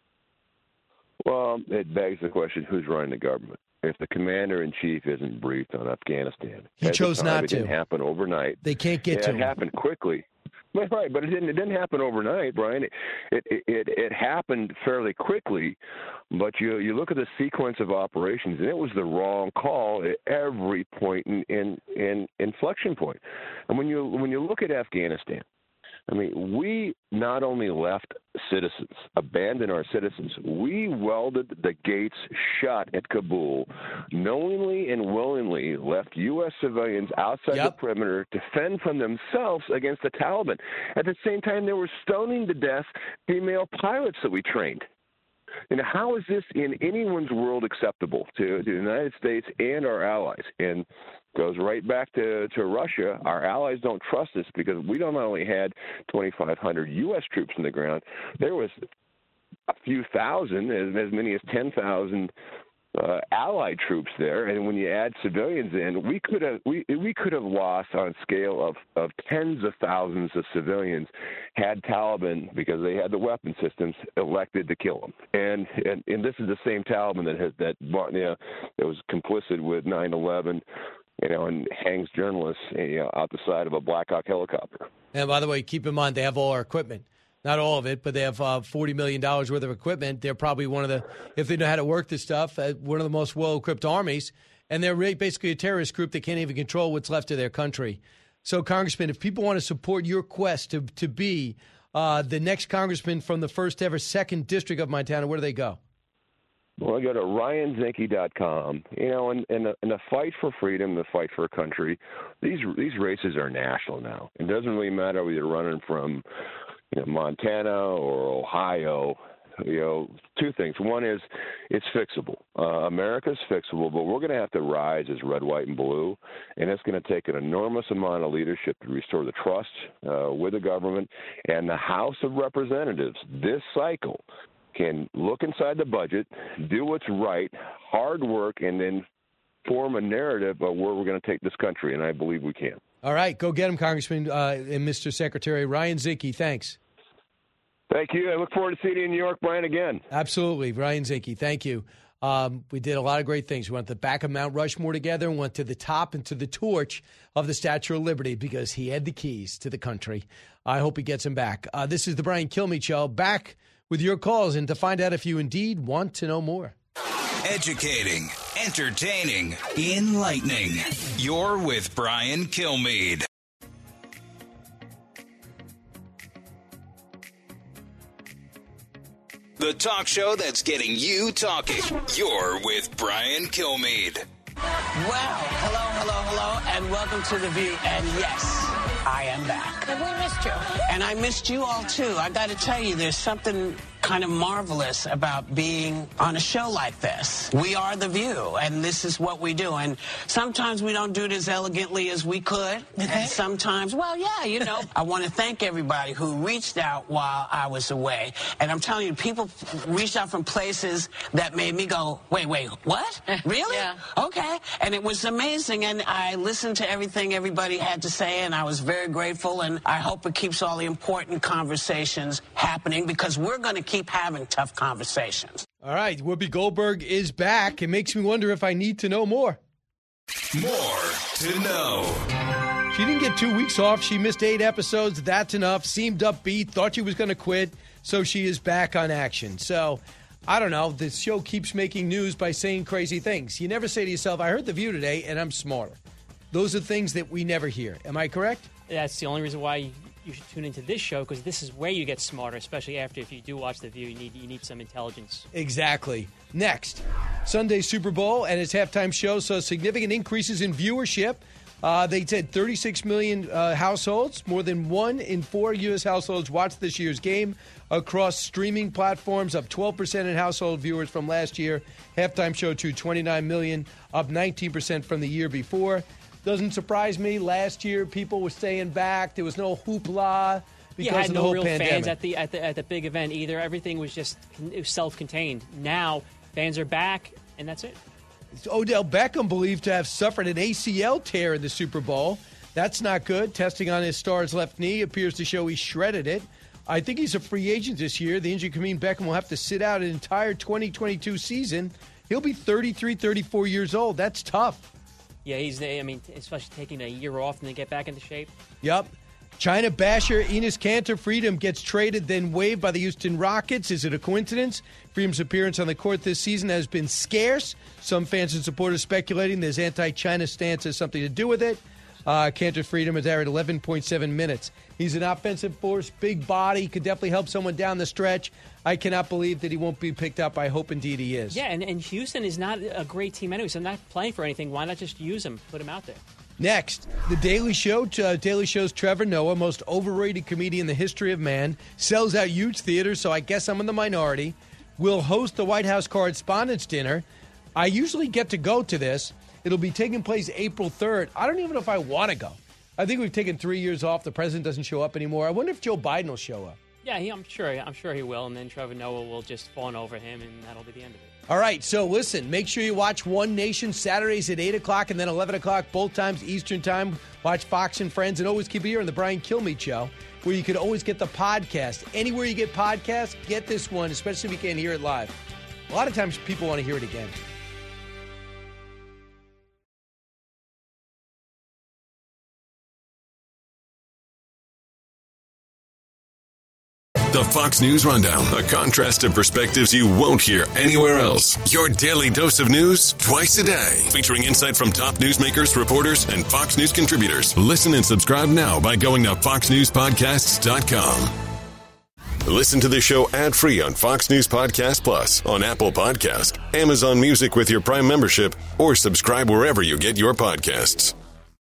Well, it begs the question, who's running the government? If the commander-in-chief isn't briefed on Afghanistan. He chose not to. It didn't happen overnight. They can't get to him. It happened quickly. Right, but it didn't happen overnight, Brian. It happened fairly quickly, but you look at the sequence of operations, and it was the wrong call at every point in inflection point. And when you look at Afghanistan, I mean, we not only left citizens, abandoned our citizens, we welded the gates shut at Kabul, knowingly and willingly left U.S. civilians outside the perimeter to fend from themselves against the Taliban. At the same time, they were stoning to death female pilots that we trained. And how is this in anyone's world acceptable to the United States and our allies? And goes right back to Russia. Our allies don't trust us because we not only had 2,500 U.S. troops on the ground, there was a few thousand, as many as 10,000 allied troops there. And when you add civilians in, we could have lost on a scale of tens of thousands of civilians had Taliban, because they had the weapon systems, elected to kill them. And this is the same Taliban that was complicit with 9/11. And hangs journalists out the side of a Black Hawk helicopter. And by the way, keep in mind, they have all our equipment. Not all of it, but they have $40 million worth of equipment. They're probably one of the, if they know how to work this stuff, one of the most well-equipped armies. And they're basically a terrorist group that can't even control what's left of their country. So, Congressman, if people want to support your quest to be the next congressman from the first ever 2nd District of Montana, where do they go? Well, go to RyanZinke.com. In the fight for freedom, the fight for a country, these races are national now. It doesn't really matter whether you're running from Montana or Ohio. Two things. One is it's fixable. America's fixable, but we're going to have to rise as red, white, and blue, and it's going to take an enormous amount of leadership to restore the trust with the government and the House of Representatives this cycle can look inside the budget, do what's right, hard work, and then form a narrative of where we're going to take this country, and I believe we can. All right, go get him, Congressman and Mr. Secretary. Ryan Zinke, thanks. Thank you. I look forward to seeing you in New York, Brian, again. Absolutely. Ryan Zinke, thank you. We did a lot of great things. We went to the back of Mount Rushmore together and went to the top and to the torch of the Statue of Liberty because he had the keys to the country. I hope he gets them back. This is the Brian Kilmeade Show, back with your calls and to find out if you indeed want to know more. Educating, entertaining, enlightening. You're with Brian Kilmeade. The talk show that's getting you talking. You're with Brian Kilmeade. Well, hello, and welcome to The View. And yes, I am back. And we missed you. And I missed you all, too. I got to tell you, there's something kind of marvelous about being on a show like this. We are The View, and this is what we do. And sometimes we don't do it as elegantly as we could. And sometimes, well, yeah, you know. I want to thank everybody who reached out while I was away. And I'm telling you, people reached out from places that made me go, wait, what? Really? Yeah. Okay. And it was amazing. And I listened to everything everybody had to say, and I was very grateful. And I hope it keeps all the important conversations happening, because we're going to keep having tough conversations. All right, Whoopi Goldberg is back. It makes me wonder if I need to know more. More to know. She didn't get 2 weeks off. She missed 8 episodes. That's enough. Seemed upbeat. Thought she was going to quit. So she is back on action. So, I don't know. The show keeps making news by saying crazy things. You never say to yourself, I heard The View today and I'm smarter. Those are things that we never hear. Am I correct? That's the only reason why you should tune into this show because this is where you get smarter, especially after if you do watch The View, you need some intelligence. Exactly. Next, Sunday's Super Bowl and its halftime show saw significant increases in viewership. They said 36 million households, more than 1 in 4 U.S. households watched this year's game across streaming platforms, up 12% in household viewers from last year. Halftime show to 29 million, up 19% from the year before. Doesn't surprise me. Last year, people were staying back. There was no hoopla because of the whole pandemic. You had no real fans at the big event either. Everything was just self-contained. Now, fans are back, and that's it. Odell Beckham believed to have suffered an ACL tear in the Super Bowl. That's not good. Testing on his star's left knee appears to show he shredded it. I think he's a free agent this year. The injury could mean Beckham will have to sit out an entire 2022 season. He'll be 33, 34 years old. That's tough. Yeah, especially taking a year off and then get back into shape. Yep. China basher Enes Kanter Freedom gets traded, then waived by the Houston Rockets. Is it a coincidence? Freedom's appearance on the court this season has been scarce. Some fans and supporters speculating his anti-China stance has something to do with it. Kanter Freedom has averaged 11.7 minutes. He's an offensive force, big body, could definitely help someone down the stretch. I cannot believe that he won't be picked up. I hope indeed he is. Yeah, and Houston is not a great team anyway, so I'm not playing for anything. Why not just use him, put him out there? Next, The Daily Show. Daily Show's Trevor Noah, most overrated comedian in the history of man, sells out huge theaters, so I guess I'm in the minority, will host the White House Correspondents' Dinner. I usually get to go to this. It'll be taking place April 3rd. I don't even know if I want to go. I think we've taken 3 years off. The president doesn't show up anymore. I wonder if Joe Biden will show up. Yeah, I'm sure he will, and then Trevor Noah will just fawn over him, and that'll be the end of it. All right, so listen, make sure you watch One Nation Saturdays at 8 o'clock and then 11 o'clock, both times Eastern Time. Watch Fox and Friends, and always keep it here on the Brian Kilmeade Show, where you can always get the podcast. Anywhere you get podcasts, get this one, especially if you can't hear it live. A lot of times people want to hear it again. The Fox News Rundown, a contrast of perspectives you won't hear anywhere else. Your daily dose of news twice a day, featuring insight from top newsmakers, reporters, and Fox News contributors. Listen and subscribe now by going to foxnewspodcasts.com. Listen to the show ad-free on Fox News Podcast Plus, on Apple Podcast, Amazon Music with your Prime membership, or subscribe wherever you get your podcasts.